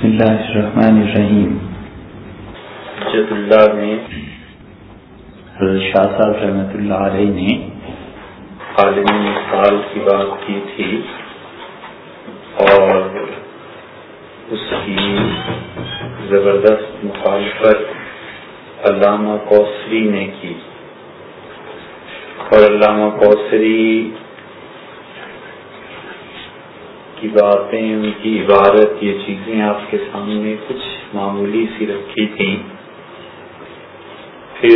بسم اللہ الرحمن الرحیم۔ حجت اللہ نے حضرت شاہ صاحب رحمۃ اللہ علیہ نے عالمی مثال کی بات کی تھی اور اس کی زبردست مخالفت علامہ کوثری نے کی، اور علامہ کوثری کی باتیں، ان کی عبارت، یہ چیزیں آپ کے سامنے کچھ معمولی سی رکھی تھیں۔ پھر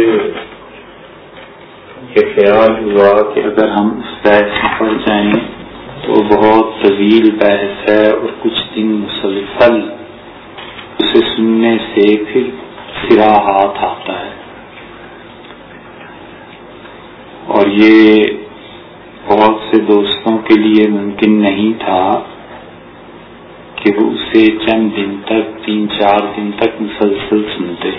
یہ خیال ہوا کہ اگر ہم اس بحث میں پڑ جائیں تو بہت طویل بحث ہے اور کچھ دن مسلسل اسے سننے سے پھر سرا ہاتھ آتا ہے، اور یہ بہت سے دوستوں کے لیے ممکن نہیں تھا کہ وہ اسے چند دن تک، 3-4 دن تک مسلسل سنتے،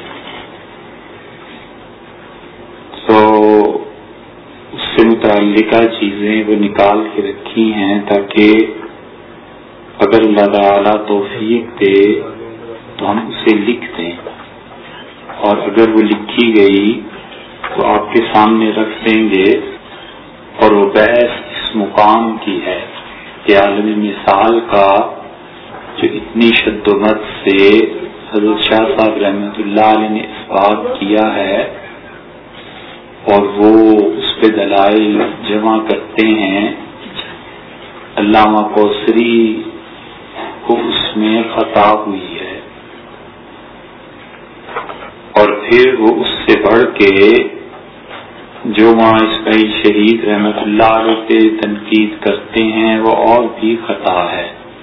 تو اس سے متعلقہ چیزیں وہ نکال کے رکھی ہیں تاکہ اگر اللہ تعالیٰ توفیق دے تو ہم اسے لکھ دیں، اور اگر وہ لکھی گئی تو آپ کے سامنے رکھ دیں گے۔ اور وہ بحث اس مقام کی ہے کہ عالم مثال کا جو اتنی شد و مت سے حضرت شاہ صاحب رحمۃ اللہ علیہ نے اس بات کیا ہے، اور وہ اس پہ دلائل جمع کرتے ہیں، علامہ کوثری کو اس میں خطا ہوئی ہے، اور پھر وہ اس سے بڑھ کے جو ماں اسماعیل شہید رحمۃ اللہ علیہ پہ تنقید کرتے ہیں وہ اور بھی خطا ہے۔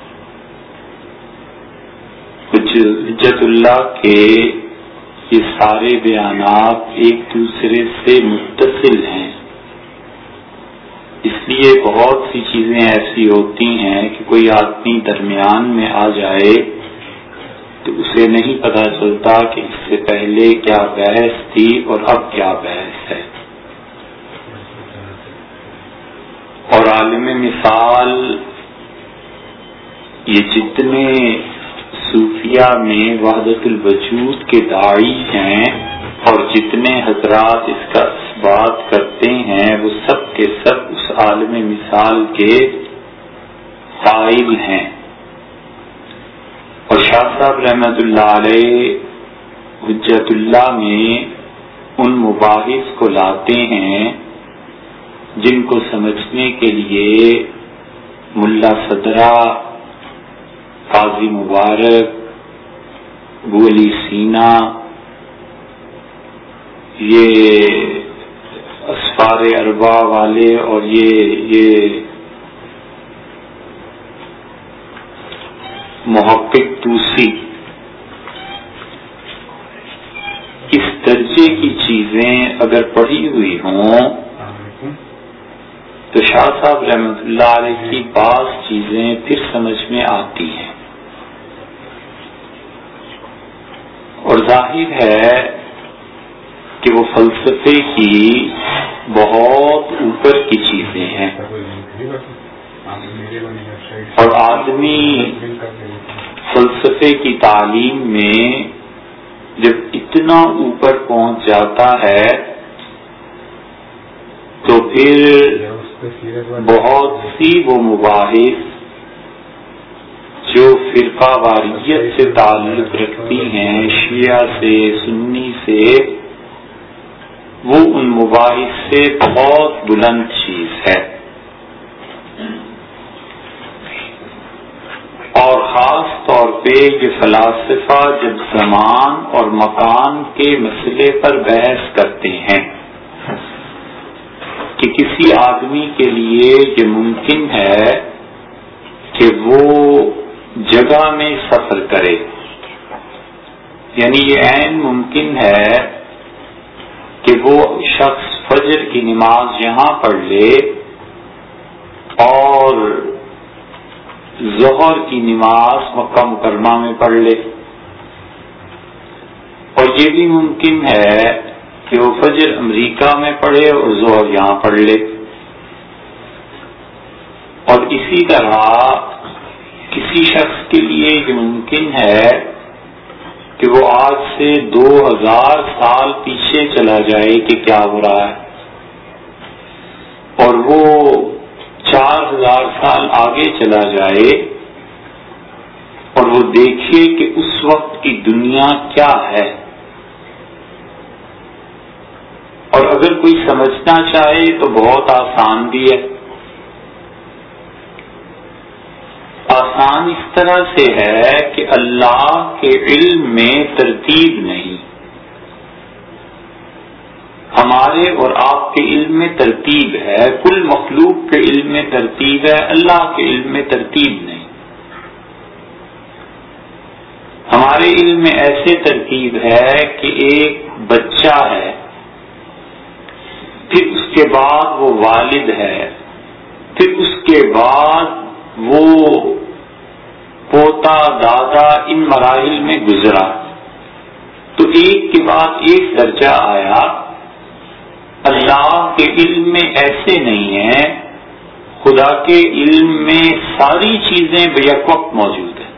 حجت اللہ کے یہ سارے بیانات ایک دوسرے سے متصل ہیں، اس لیے بہت سی چیزیں ایسی ہوتی ہیں کہ کوئی آدمی درمیان میں آ جائے تو اسے نہیں پتہ چلتا کہ اس سے پہلے کیا بحث تھی اور اب کیا بحث ہے۔ اور عالم مثال یہ جتنے صوفیہ میں وحدت الوجود کے داعی ہیں اور جتنے حضرات اس کا اثبات کرتے ہیں، وہ سب کے سب اس عالم مثال کے قائل ہیں۔ اور شاہ صاحب رحمۃ اللہ علیہ حجت اللہ میں ان مباحث کو لاتے ہیں جن کو سمجھنے کے لیے ملا صدرہ، قاضی مبارک، ابو علی سینا، یہ اسفار اربع والے اور یہ محقق توسی، اس درجے کی چیزیں اگر پڑھی ہوئی ہوں تو شاہ صاحب رحمۃ اللہ علیہ کی بعض چیزیں پھر سمجھ میں آتی ہیں، اور ظاہر ہے کہ وہ فلسفے کی بہت اوپر کی چیزیں ہیں، اور آدمی فلسفے کی تعلیم میں جب اتنا اوپر پہنچ جاتا ہے تو پھر بہت سی وہ مباحث جو فرقہ واریت سے تعلق رکھتی ہیں، شیعہ سے، سنی سے، وہ ان مباحث سے بہت بلند چیز ہے، اور خاص طور پہ یہ فلاسفہ جب زمان اور مکان کے مسئلے پر بحث کرتے ہیں کہ کسی آدمی کے لیے یہ ممکن ہے کہ وہ جگہ میں سفر کرے، یعنی یہ عین ممکن ہے کہ وہ شخص فجر کی نماز یہاں پڑھ لے اور ظہر کی نماز مکہ مکرمہ میں پڑھ لے، اور یہ بھی ممکن ہے کہ وہ فجر امریکہ میں پڑھے اور ظہر یہاں پڑھ لے، اور اسی طرح کسی شخص کے لیے یہ ممکن ہے کہ وہ آج سے 2000 سال پیچھے چلا جائے کہ کیا ہو رہا ہے، اور وہ 4000 سال آگے چلا جائے اور وہ دیکھے کہ اس وقت کی دنیا کیا ہے، اور اگر کوئی سمجھنا چاہے تو بہت آسان بھی ہے۔ آسان اس طرح سے ہے کہ اللہ کے علم میں ترتیب نہیں، ہمارے اور آپ کے علم میں ترتیب ہے، کل مخلوق کے علم میں ترتیب ہے، اللہ کے علم میں ترتیب نہیں۔ ہمارے علم میں ایسے ترتیب ہے کہ ایک بچہ ہے، پھر اس کے بعد وہ والد ہے، پھر اس کے بعد وہ پوتا دادا، ان مراحل میں گزرا، تو ایک کے بعد ایک درجہ آیا۔ اللہ کے علم میں ایسے نہیں ہے، خدا کے علم میں ساری چیزیں بیک وقت موجود ہیں۔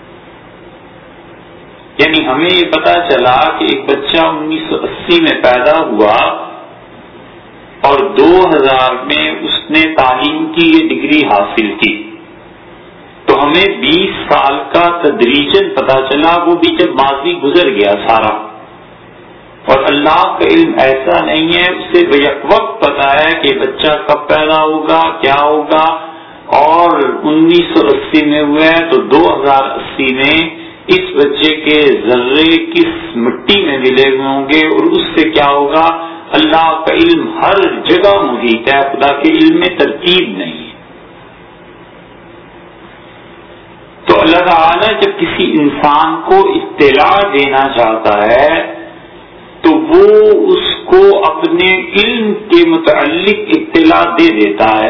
یعنی ہمیں یہ پتا چلا کہ ایک بچہ 1980 میں پیدا ہوا اور 2000 میں اس نے تعلیم کی یہ ڈگری حاصل کی، تو ہمیں 20 سال کا تدریجاً پتا چلا، وہ بھی جب ماضی گزر گیا سارا۔ اور اللہ کا علم ایسا نہیں ہے، اسے بیک وقت پتا ہے کہ بچہ کب پیدا ہوگا، کیا ہوگا، اور 1980 میں ہوا ہے تو 2080 میں اس بچے کے ذرے کس مٹی میں ملے ہوئے ہوں گے اور اس سے کیا ہوگا۔ اللہ کا علم ہر جگہ محیط ہے، خدا کے علم میں ترتیب نہیں ہے۔ تو اللہ تعالیٰ جب کسی انسان کو اطلاع دینا چاہتا ہے تو وہ اس کو اپنے علم کے متعلق اطلاع دے دیتا ہے۔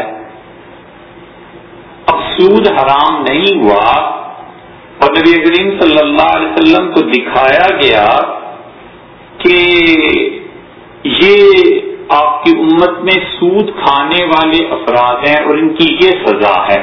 اب سود حرام نہیں ہوا، اور نبی کریم صلی اللہ علیہ وسلم کو دکھایا گیا کہ یہ آپ کی امت میں سود کھانے والے افراد ہیں اور ان کی یہ سزا ہے۔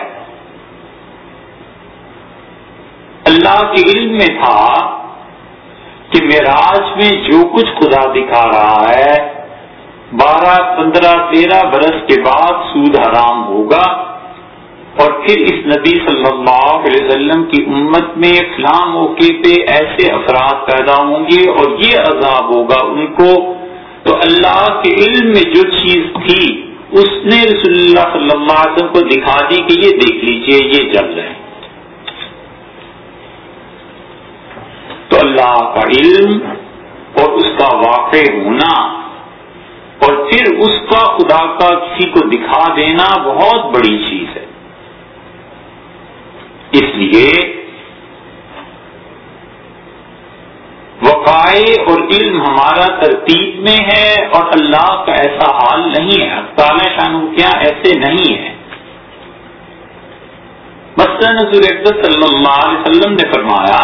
اللہ کے علم میں تھا کہ معراج میں جو کچھ خدا دکھا رہا ہے 12، 15، 13 برس کے بعد سود حرام ہوگا، اور پھر اس نبی صلی اللہ علیہ وسلم کی امت میں فلاں موقع پہ ایسے افراد پیدا ہوں گے اور یہ عذاب ہوگا ان کو۔ تو اللہ کے علم میں جو چیز تھی اس نے رسول اللہ صلی اللہ علیہ وسلم کو دکھا دی کہ یہ دیکھ لیجئے یہ جل رہے ہیں۔ تو اللہ کا علم اور اس کا واقع ہونا اور پھر اس کا خدا کا کسی کو دکھا دینا بہت بڑی چیز ہے۔ اس لیے وقائع اور علم ہمارا ترتیب میں ہے اور اللہ کا ایسا حال نہیں ہے، تعالی شانہ کیا ایسے نہیں ہے۔ مثلا حضور اقدس صلی اللہ علیہ وسلم نے فرمایا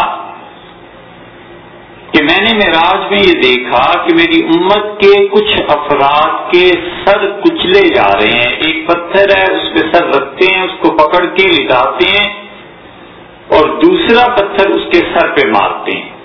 کہ میں نے معراج میں یہ دیکھا کہ میری امت کے کچھ افراد کے سر کچلے جا رہے ہیں، ایک پتھر ہے اس پہ سر رکھتے ہیں، اس کو پکڑ کے لٹاتے ہیں اور دوسرا پتھر اس کے سر پہ مارتے ہیں۔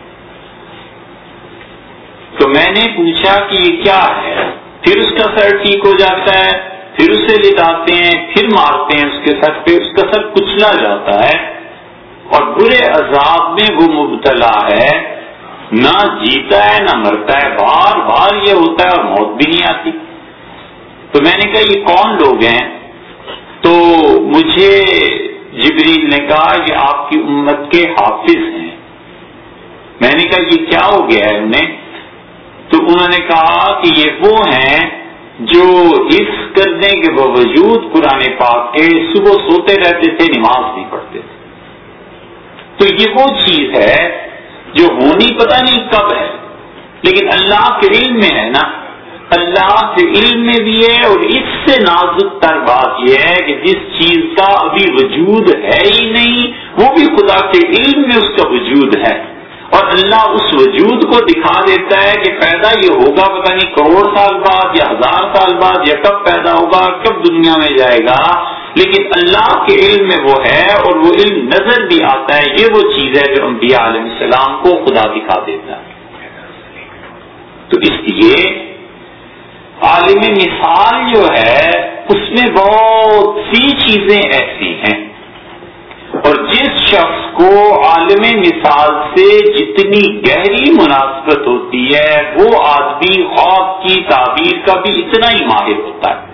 تو میں نے پوچھا کہ یہ کیا ہے؟ پھر اس کا سر ٹھیک ہو جاتا ہے، پھر اسے لٹاتے ہیں، پھر مارتے ہیں اس کے سر پہ، اس کا سر کچلا جاتا ہے اور برے عذاب میں وہ مبتلا ہے، نہ جیتا ہے نہ مرتا ہے، بار بار یہ ہوتا ہے اور موت بھی نہیں آتی۔ تو میں نے کہا یہ کون لوگ ہیں؟ تو مجھے جبریل نے کہا کہ آپ کی امت کے حافظ ہیں۔ میں نے کہا یہ کیا ہو گیا ہے انہیں؟ تو انہوں نے کہا کہ یہ وہ ہیں جو حفظ کرنے کے باوجود قرآن پاک کے صبح سوتے رہتے تھے، نماز نہیں پڑھتے تھے۔ تو یہ وہ چیز ہے جو ہونی پتہ نہیں کب ہے، لیکن اللہ کے علم میں ہے نا، اللہ کے علم میں بھی ہے۔ اور اس سے نازک تر بات یہ ہے کہ جس چیز کا ابھی وجود ہے ہی نہیں وہ بھی خدا کے علم میں اس کا وجود ہے، اور اللہ اس وجود کو دکھا دیتا ہے کہ پیدا یہ ہوگا پتہ نہیں کروڑ سال بعد یا 1000 سال بعد، یا کب پیدا ہوگا، کب دنیا میں جائے گا، لیکن اللہ کے علم میں وہ ہے اور وہ علم نظر بھی آتا ہے. یہ وہ چیز ہے جو انبیاء علیہ السلام کو خدا دکھا دیتا ہے. تو اس لیے عالم مثال جو ہے اس میں بہت سی چیزیں ایسی ہیں، اور جس شخص کو عالم مثال سے جتنی گہری مناسبت ہوتی ہے وہ آدمی خواب کی تعبیر کا بھی اتنا ہی ماہر ہوتا ہے.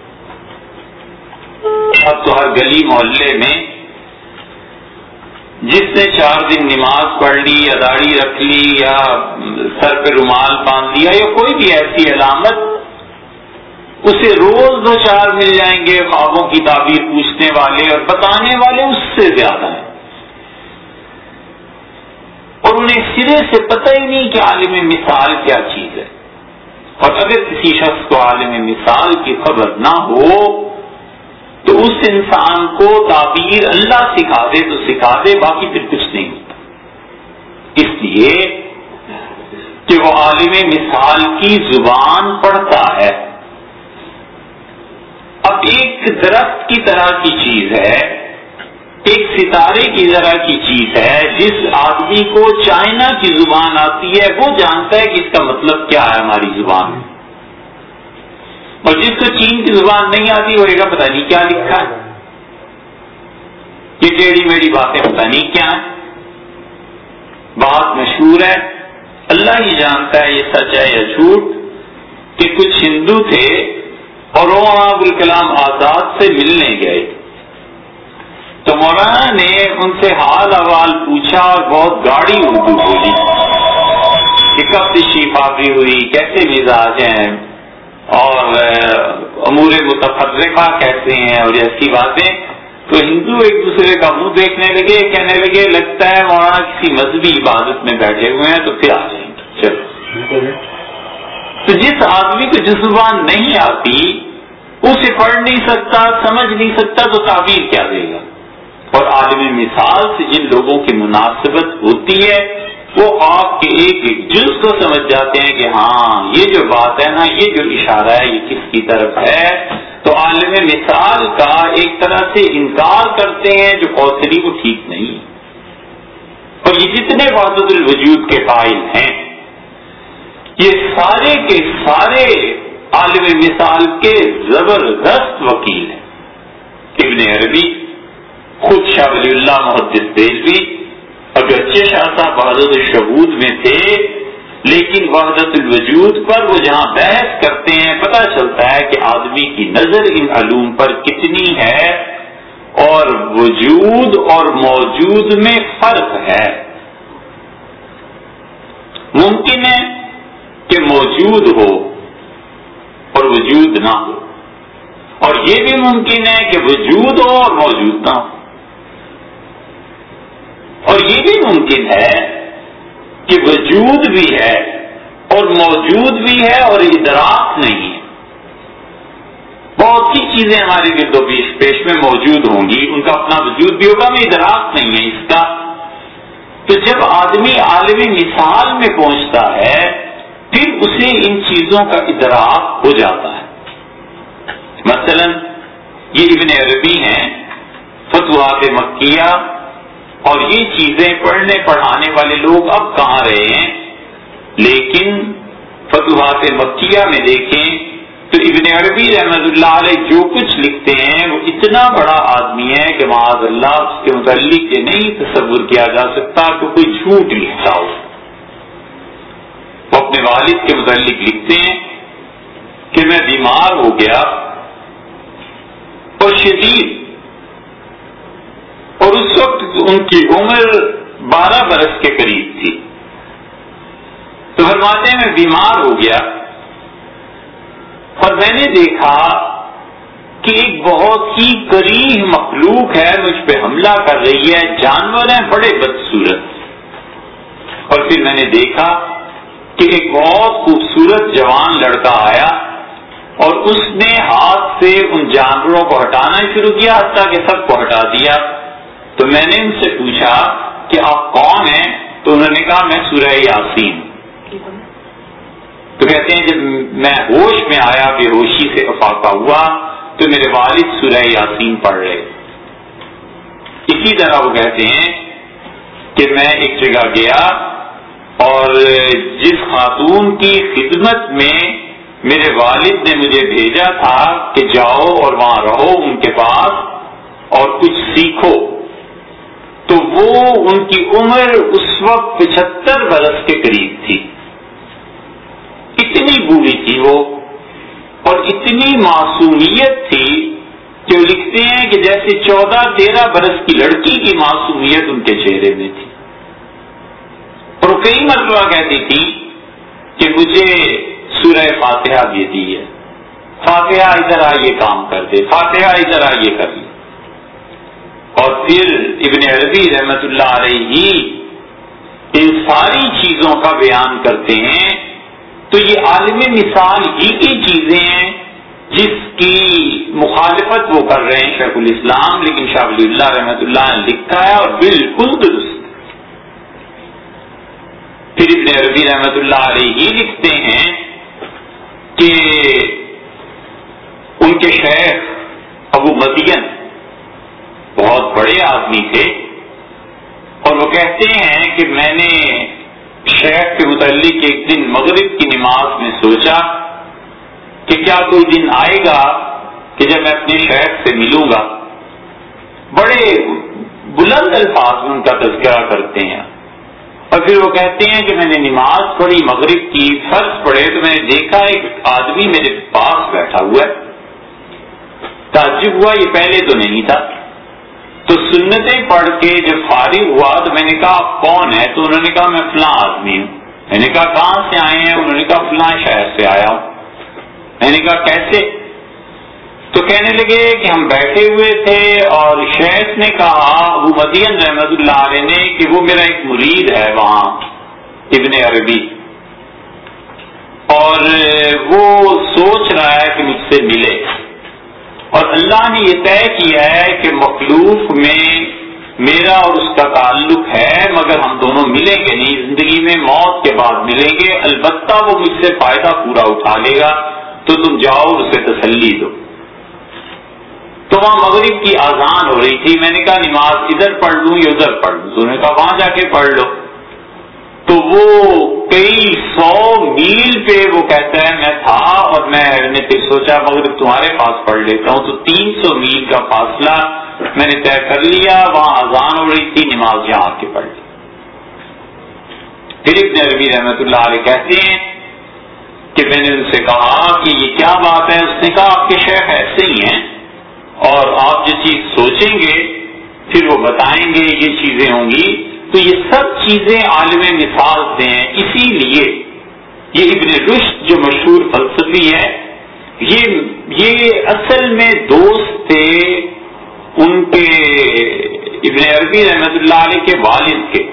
اب تو ہر گلی محلے میں جس نے 4 دن نماز پڑھ لی یا داڑھی رکھ لی یا سر پہ رومال باندھ لیا یا کوئی بھی ایسی علامت، اسے روز 2-4 مل جائیں گے خوابوں کی تعبیر پوچھنے والے، اور بتانے والے اس سے زیادہ ہیں، اور انہیں سرے سے پتہ ہی نہیں کہ عالم مثال کیا چیز ہے. اور اگر کسی شخص کو عالم مثال کی خبر نہ ہو تو اس انسان کو تعبیر اللہ سکھا دے تو سکھا دے، باقی پھر کچھ نہیں ہوتا. اس لیے کہ وہ عالم مثال کی زبان پڑھتا ہے. اب ایک درخت کی طرح کی چیز ہے، ایک ستارے کی طرح کی چیز ہے. جس آدمی کو چائنا کی زبان آتی ہے وہ جانتا ہے کہ اس کا مطلب کیا ہے ہماری زبان میں، اور جس کو چین کی زبان نہیں آتی وہ کہے گا پتہ نہیں کیا لکھا ہے، یہ ٹیڑھی میڑھی باتیں پتہ نہیں کیا ہے. بات مشہور ہے، اللہ ہی جانتا ہے یہ سچ ہے یا جھوٹ، کہ کچھ ہندو تھے اور مولانا ابوالکلام آزاد سے ملنے گئے تو مولانا نے ان سے حال احوال پوچھا اور بہت گاڑی اردو بولی کہ کب تشریف آوری ہوئی، کیسے مزاج ہیں، اور امور متفرقہ کیسے ہیں، اور ایسی باتیں. تو ہندو ایک دوسرے کا منہ دیکھنے لگے، کہنے لگے لگتا ہے مولانا کسی مذہبی عبادت میں بیٹھے ہوئے ہیں، تو پھر آ جائیں گے. چلو، تو جس آدمی کو جس زبان نہیں آتی اسے پڑھ نہیں سکتا، سمجھ نہیں سکتا، تو تعبیر کیا دے گا. اور عالم مثال سے جن لوگوں کی مناسبت ہوتی ہے وہ آپ کے ایک ایک جز کو سمجھ جاتے ہیں کہ ہاں یہ جو بات ہے نا، یہ جو اشارہ ہے یہ کس کی طرف ہے. تو عالم مثال کا ایک طرح سے انکار کرتے ہیں جو قوسری کو ٹھیک نہیں ہے. اور یہ جتنے وحدت الوجود کے قائل ہیں یہ سارے کے سارے عالم مثال کے زبردست وکیل ہیں. ابن عربی، خود شاہ ولی اللہ محدث دہلوی، اگرچہ شاہ صاحب وحدت الشہود میں تھے لیکن وحدت الوجود پر وہ جہاں بحث کرتے ہیں پتہ چلتا ہے کہ آدمی کی نظر ان علوم پر کتنی ہے، اور وجود اور موجود میں فرق ہے. ممکن ہے کہ موجود ہو اور وجود نہ ہو، اور یہ بھی ممکن ہے کہ وجود ہو اور موجود نہ ہو، اور یہ بھی ممکن ہے کہ وجود بھی ہے اور موجود بھی ہے اور ادراک نہیں ہے. بہت سی چیزیں ہمارے گرد و پیش میں موجود ہوں گی، ان کا اپنا وجود بھی ہوگا، میں ادراک نہیں ہے اس کا. تو جب آدمی عالم مثال میں پہنچتا ہے پھر اسے ان چیزوں کا ادراک ہو جاتا ہے. مثلا یہ ابن عربی ہیں، فتوحات مکیہ، اور یہ چیزیں پڑھنے پڑھانے والے لوگ اب کہاں رہے ہیں، لیکن فتوحات مکیہ میں دیکھیں تو ابن عربی رحمۃ اللہ علیہ جو کچھ لکھتے ہیں وہ اتنا بڑا آدمی ہے کہ معاذ اللہ اس کے متعلق یہ نہیں تصور کیا جا سکتا کہ کوئی جھوٹ لکھتا ہو. وہ اپنے والد کے متعلق لکھتے ہیں کہ میں بیمار ہو گیا اور شدید، اور اس وقت ان کی عمر 12 برس کے قریب تھی. تو فرماتے ہیں میں بیمار ہو گیا اور میں نے دیکھا کہ ایک بہت ہی کریہ مخلوق ہے مجھ پہ حملہ کر رہی ہے، جانور ہیں بڑے بدصورت. اور پھر میں نے دیکھا کہ ایک بہت خوبصورت جوان لڑکا آیا اور اس نے ہاتھ سے ان جانوروں کو ہٹانا شروع کیا حتیٰ کہ سب کو ہٹا دیا. تو میں نے ان سے پوچھا کہ آپ کون ہیں؟ تو انہوں نے کہا میں سورہ یاسین. تو کہتے ہیں جب میں ہوش میں آیا، بے ہوشی سے افاقہ ہوا، تو میرے والد سورہ یاسین پڑھ رہے. اسی طرح وہ کہتے ہیں کہ میں ایک جگہ گیا اور جس خاتون کی خدمت میں میرے والد نے مجھے بھیجا تھا کہ جاؤ اور وہاں رہو ان کے پاس اور کچھ سیکھو، تو وہ ان کی عمر اس وقت 75 برس کے قریب تھی. اتنی بوڑھی تھی وہ اور اتنی معصومیت تھی کہ وہ لکھتے ہیں کہ جیسے 14-13 برس کی لڑکی کی معصومیت ان کے چہرے میں تھی. اور وہ کئی مرتبہ کہتی تھی کہ مجھے سورہ فاتحہ بھی دی ہے، فاتحہ ادھر آئیے کام کر دے، فاتحہ ادھر آئیے کر لے. اور پھر ابن عربی رحمت اللہ علیہ ان ساری چیزوں کا بیان کرتے ہیں. تو یہ عالم مثال ہی کی چیزیں ہیں جس کی مخالفت وہ کر رہے ہیں شیخ الاسلام، لیکن شاہ ولی اللہ رحمت اللہ نے لکھا ہے اور بالکل درست. پھر ابن عربی رحمت اللہ علیہ لکھتے ہیں کہ ان کے شیخ ابو مدین بہت بڑے آدمی تھے اور وہ کہتے ہیں کہ میں نے شیخ کے متعلق ایک دن مغرب کی نماز میں سوچا کہ کیا کوئی دن آئے گا کہ جب میں اپنے شیخ سے ملوں گا. بڑے بلند الفاظ میں ان کا تذکرہ کرتے ہیں. اور پھر وہ کہتے ہیں کہ میں نے نماز پڑھی مغرب کی، فرض پڑھے تو میں نے دیکھا ایک آدمی میرے پاس بیٹھا ہوا ہے. تعجب ہوا، یہ پہلے تو نہیں تھا. تو سنتیں پڑھ کے جب فارغ ہوا تو میں نے کہا آپ کون ہے؟ تو انہوں نے کہا میں فلاں آدمی ہوں. میں نے کہا کہاں سے آئے ہیں؟ انہوں نے کہا فلاں شہر سے آیا ہوں. میں نے کہا کیسے؟ تو کہنے لگے کہ ہم بیٹھے ہوئے تھے اور شیخ نے کہا ابو مدین رحمت اللہ علیہ نے کہ وہ میرا ایک مرید ہے وہاں ابن عربی، اور وہ سوچ رہا ہے کہ مجھ سے ملے، اور اللہ نے یہ طے کیا ہے کہ مخلوق میں میرا اور اس کا تعلق ہے، مگر ہم دونوں ملیں گے نہیں زندگی میں، موت کے بعد ملیں گے. البتہ وہ مجھ سے فائدہ پورا اٹھا لے گا، تو تم جاؤ اور اسے تسلی دو. تو وہاں مغرب کی اذان ہو رہی تھی. میں نے کہا نماز ادھر پڑھ لوں یا ادھر پڑھ لوں؟ تو انہوں نے کہا وہاں جا کے پڑھ لو. تو وہ کئی 100 میل پہ وہ کہتا ہے میں تھا، اور میں نے پھر سوچا مغرب تمہارے پاس پڑھ لیتا ہوں. تو 300 میل کا فاصلہ میں نے طے کر لیا. وہاں اذان ہو رہی تھی، نماز یہاں آ کے پڑھ لی. پھر ابن عربی رحمت اللہ علیہ کہتے ہیں کہ میں نے ان سے کہا کہ یہ کیا بات ہے؟ اس نے کہا آپ کے شیخ ایسے ہی ہیں اور آپ جو چیز سوچیں گے پھر وہ بتائیں گے یہ چیزیں ہوں گی. تو یہ سب چیزیں عالم مثال سے ہیں. اسی لیے یہ ابن رشد جو مشہور فلسفی ہے یہ اصل میں دوست تھے ان کے ابن عربی رحمت اللہ علیہ کے والد کے.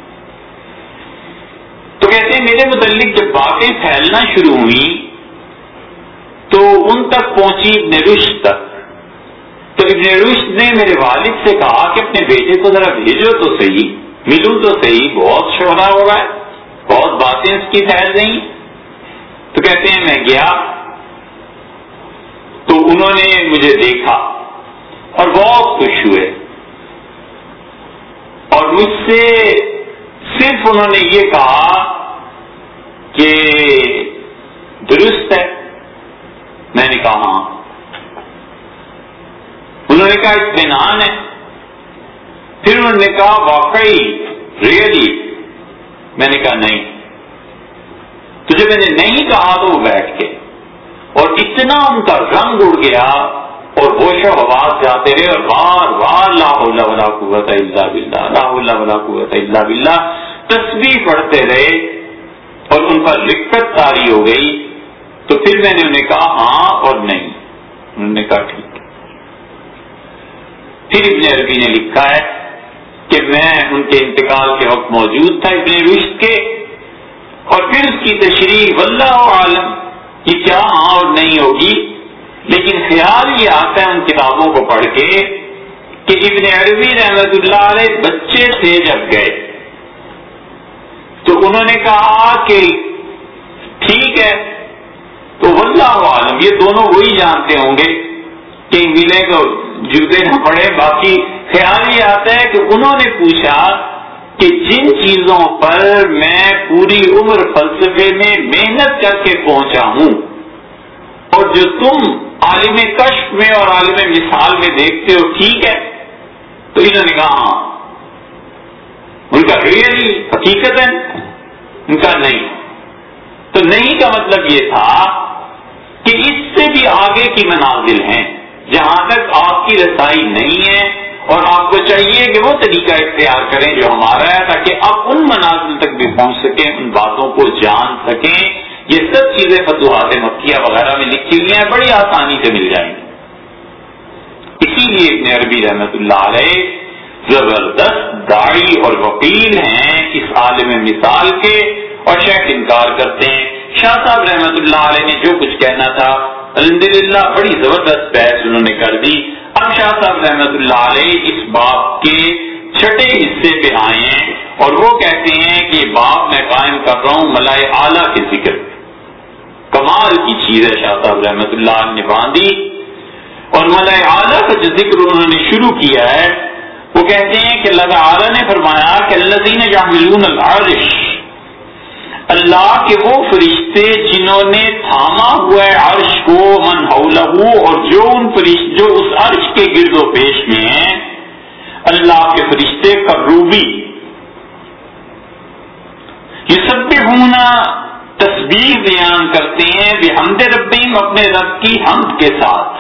تو کہتے ہیں میرے متعلق جب باتیں پھیلنا شروع ہوئی تو ان تک پہنچی ابن رشد تک. تو ابن رشد نے میرے والد سے کہا کہ اپنے بیٹے کو ذرا بھیجو تو صحیح، ملوں تو صحیح، بہت شہرا ہو رہا ہے، بہت باتیں اس کی پھیل رہی. تو کہتے ہیں میں گیا تو انہوں نے مجھے دیکھا اور بہت خوش ہوئے، اور مجھ سے صرف انہوں نے یہ کہا کہ درست ہے. میں نے کہا ہاں. انہوں نے کہا اطمینان ہے. پھر انہوں نے کہا واقعی ریئلی؟ میں نے کہا نہیں. تو جب میں نے نہیں کہا تو وہ بیٹھ گئے اور اتنا ان کا رنگ اڑ گیا اور ہوش و حواس جاتے رہے اور بار بار لا حول ولا قوت الا باللہ، لا حول ولا قوت الا باللہ تسبیح پڑھتے رہے اور ان پر رقت طاری ہو گئی. تو پھر میں نے انہیں کہا ہاں اور نہیں. انہوں نے کہا ٹھیک. پھر ابن عربی نے لکھا ہے کہ میں ان کے انتقال کے وقت موجود تھا ابن رشد کے، اور پھر اس کی تشریح واللہ عالم یہ کیا ہاں اور نہیں ہوگی، لیکن خیال یہ آتا ہے ان کتابوں کو پڑھ کے کہ ابن عربی رحمت اللہ علیہ بچے تھے جب گئے تو انہوں نے کہا کہ ٹھیک ہے. تو واللہ عالم یہ دونوں وہی جانتے ہوں گے، کہیں ملے تو جوتے نہ پڑے. باقی خیال یہ آتا ہے کہ انہوں نے پوچھا کہ جن چیزوں پر میں پوری عمر فلسفے میں محنت کر کے پہنچا ہوں اور جو تم عالم کشف میں اور عالم مثال میں دیکھتے ہو ٹھیک ہے. تو انہوں نے کہا ہاں. ان کا ریئلی حقیقت ہے؟ ان کا نہیں. تو نہیں کا مطلب یہ تھا کہ اس سے بھی آگے کی منازل ہیں جہاں تک آپ کی رسائی نہیں ہے، اور آپ کو چاہیے کہ وہ طریقہ اختیار کریں جو ہمارا ہے تاکہ آپ ان منازل تک بھی پہنچ سکیں، ان باتوں کو جان سکیں. یہ سب چیزیں فتوحات مکیہ وغیرہ میں لکھی ہوئی ہیں، بڑی آسانی سے مل جائیں گی. اسی لیے ابن عربی رحمۃ اللہ علیہ زبردست داعی اور وکیل ہیں اس عالم مثال کے، اور شیخ انکار کرتے ہیں. شاہ صاحب رحمۃ اللہ علیہ نے جو کچھ کہنا تھا الحمدللہ بڑی زبردست بحث انہوں نے کر دی. اب شاہ صاحب رحمۃ اللہ علیہ اس باب کے چھٹے حصے پہ آئے ہیں اور وہ کہتے ہیں کہ یہ باب میں قائم کر رہا ہوں ملائے اعلیٰ کے ذکر. کمال کی چیز ہے شاہ صاحب رحمۃ اللہ علیہ نے باندھی. اور ملائے اعلیٰ کا جو ذکر انہوں نے شروع کیا ہے وہ کہتے ہیں کہ اللہ تعالیٰ نے فرمایا کہ الذین یحملون العرش، اللہ کے وہ فرشتے جنہوں نے تھاما ہوا ہے عرش کو، من حولہ، اور جو اس عرش کے گرد و پیش میں ہیں. اللہ کے فرشتے کروبی یسبحون، تسبیح بیان کرتے ہیں بحمد ربہم، اپنے رب کی حمد کے ساتھ،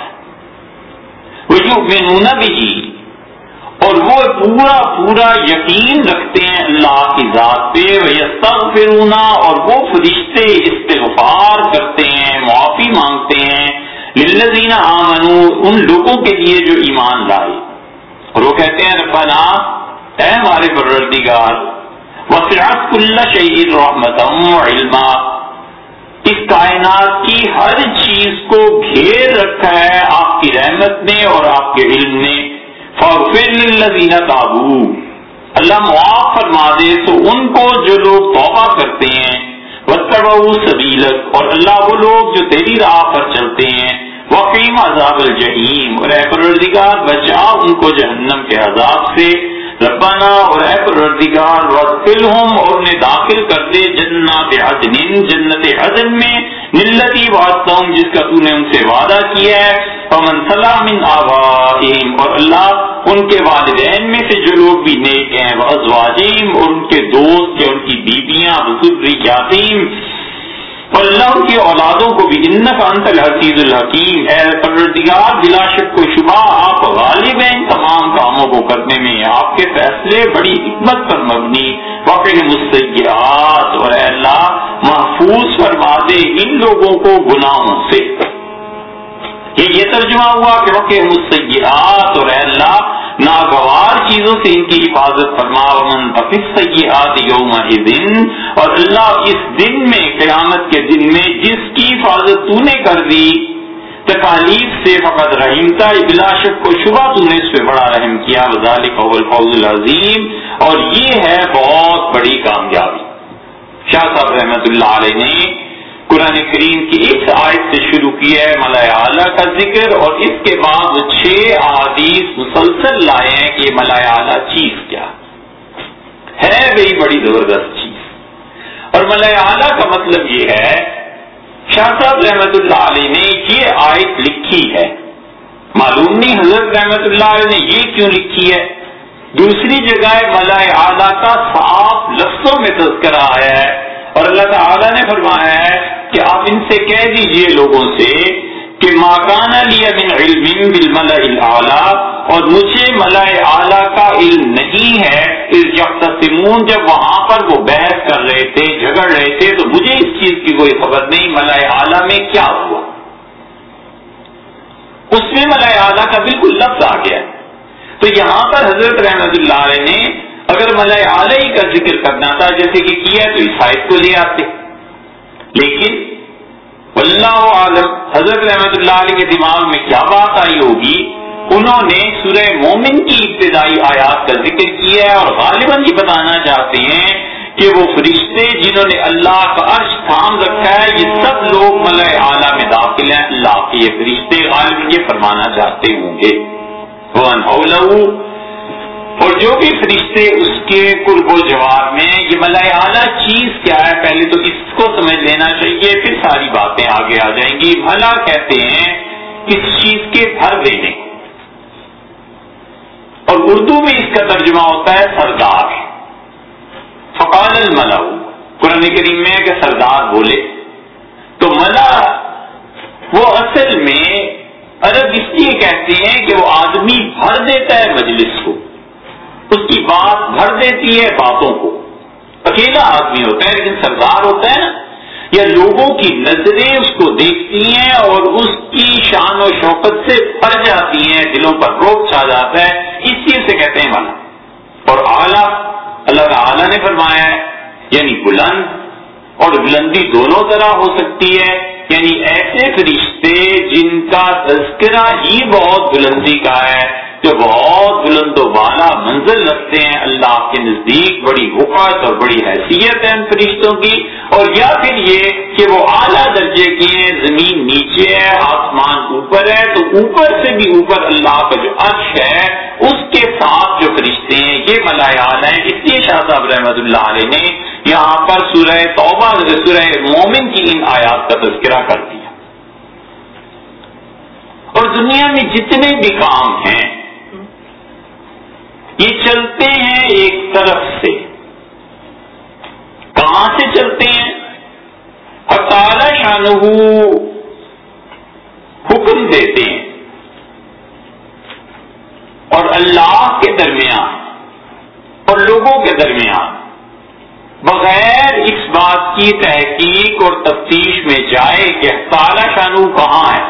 ویؤمنون بہ، اور وہ پورا یقین رکھتے ہیں اللہ کی ذات پہ، ویستغفرون، اور وہ فرشتے استغفار کرتے ہیں، معافی مانگتے ہیں، للذین آمنوا، ان لوگوں کے لیے جو ایمان لائے. اور وہ کہتے ہیں ربنا، اے ہمارے پروردگار، وسعت کل شیء رحمتا وعلما، اس کائنات کی ہر چیز کو گھیر رکھا ہے آپ کی رحمت نے اور آپ کے علم نے. فاغفر للذین تابوا، اللہ معاف فرما دے تو ان کو جو لوگ توبہ کرتے ہیں، واتبعوا سبیلک، اور اللہ وہ لوگ جو تیری راہ پر چلتے ہیں، وقیم عذاب الجحیم، اور اے پروردگار بچا ان کو جہنم کے عذاب سے. ربنا، اور اے پروردگار، وادخلہم، اور انہیں داخل کر دے جنات عدن، جنت عدن میں، التی وعدتہم، جس کا تو نے ان سے وعدہ کیا ہے. فمن صلح من آبائہم، اور اللہ ان کے والدین میں سے جو لوگ بھی نیک ہیں، وازواجہم، اور ان کے دوست یا ان کی بیویاں، وذریاتہم، اور اللہ ان کی اولادوں کو بھی. انک انت العزیز الحکیم، اے پروردگار بلا شک و شبہ آپ غالب ہیں ان تمام کاموں کو کرنے میں، آپ کے فیصلے بڑی حکمت پر مبنی. وقهم السیئات، اور اے اللہ محفوظ فرما دے ان لوگوں کو گناہوں سے. یہ ترجمہ ہوا کہ وقهم السیئات، اور اے اللہ ناگوار چیزوں سے ان کی حفاظت فرما. ومن تق السیئات یومئذ، اور اللہ اس دن میں، قیامت کے دن میں، جس کی حفاظت تو نے کر دی تکالیف سے، فقط رحمتا، بلا شک و شبہ تو نے اس پہ بڑا رحم کیا. وذالک هو الفوز العظیم، اور یہ ہے بہت بڑی کامیابی. شاہ صاحب رحمۃ اللہ علیہ نے قرآن کریم کی اس آیت سے شروع کیا ہے ملائے اعلیٰ کا ذکر، اور اس کے بعد 6 احادیث مسلسل لائے ہیں کہ یہ ملائے اعلیٰ چیز کیا ہے. وہی بڑی زبردست چیز. اور ملائے اعلیٰ کا مطلب یہ ہے، شاہ صاحب رحمۃ اللہ علیہ نے یہ آیت لکھی ہے، معلوم نہیں حضرت رحمۃ اللہ علیہ نے یہ کیوں لکھی ہے. دوسری جگہ ملائے اعلیٰ کا صاف لفظوں میں تذکرہ آیا ہے، اور اللہ تعالیٰ نے فرمایا ہے کہ آپ ان سے کہہ دیجئے لوگوں سے کہ ما کان لی من علم بالملأ الاعلیٰ، اور مجھے ملائے اعلیٰ کا علم نہیں ہے. اذ یختصمون، جب وہاں پر وہ بحث کر رہے تھے، جھگڑ رہے تھے، تو مجھے اس چیز کی کوئی خبر نہیں ملائے اعلیٰ میں کیا ہوا. اس میں ملائے اعلیٰ کا بالکل لفظ آ گیا. تو یہاں پر حضرت رحمۃ اللہ علیہ نے اگر ملائے اعلیٰ ہی کا ذکر کرنا تھا جیسے کہ کیا تو اس آیت کو لے آتے، لیکن واللہ عالم حضرت رحمۃ اللہ علیہ کے دماغ میں کیا بات آئی ہوگی، انہوں نے سورہ مومن کی ابتدائی آیات کا ذکر کیا ہے، اور غالباً یہ بتانا چاہتے ہیں کہ وہ فرشتے جنہوں نے اللہ کا عرش تھام رکھا ہے یہ سب لوگ ملائے اعلیٰ میں داخل ہیں. اللہ کے یہ فرشتے غالباً یہ فرمانا چاہتے ہوں گے وَمَنْ حَوْلَهُ، اور جو بھی فرشتے اس کے قرب و جوار میں. یہ ملائے اعلیٰ چیز کیا ہے پہلے تو اس کو سمجھ لینا چاہیے، پھر ساری باتیں آگے آ جائیں گی. ملا کہتے ہیں کس چیز کے بھر دینے، اور اردو میں اس کا ترجمہ ہوتا ہے سردار. فقال الملأ، قرآن کریم میں ہے کہ سردار بولے. تو ملا وہ اصل میں عرب اس لیے کہتے ہیں کہ وہ آدمی بھر دیتا ہے مجلس کو، اس کی بات بھر دیتی ہے باتوں کو. اکیلا آدمی ہوتا ہے لیکن سردار ہوتا ہے نا، یا لوگوں کی نظریں اس کو دیکھتی ہیں اور اس کی شان و شوکت سے بھر جاتی ہیں، دلوں پر روب چھا جاتا ہے، اس چیز سے کہتے ہیں ملا. اور اعلیٰ اللہ تعالی نے فرمایا ہے یعنی بلند، اور بلندی دونوں طرح ہو سکتی ہے، یعنی ایسے فرشتے جن کا تذکرہ ہی بہت بلندی کا ہے، جو بہت بلند و بالا منزل رکھتے ہیں اللہ کے نزدیک، بڑی وقعت اور بڑی حیثیت ہے ان فرشتوں کی. اور یا پھر یہ کہ وہ اعلیٰ درجے کی ہیں، زمین نیچے ہے آسمان اوپر ہے، تو اوپر سے بھی اوپر اللہ کا جو عرش ہے اس کے ساتھ جو فرشتے ہیں یہ ملائے اعلیٰ ہیں. اس لیے شاہ صاحب رحمۃ اللہ علیہ نے یہاں پر سورہ توبہ سورہ مومن کی ان آیات کا تذکرہ کر دیا. اور دنیا میں جتنے بھی کام ہیں یہ چلتے ہیں ایک طرف سے. کہاں سے چلتے ہیں؟ اور تعالی شانہ حکم دیتے ہیں، اور اللہ کے درمیان اور لوگوں کے درمیان بغیر اس بات کی تحقیق اور تفتیش میں جائے کہ تعالی شانہ کہاں ہے.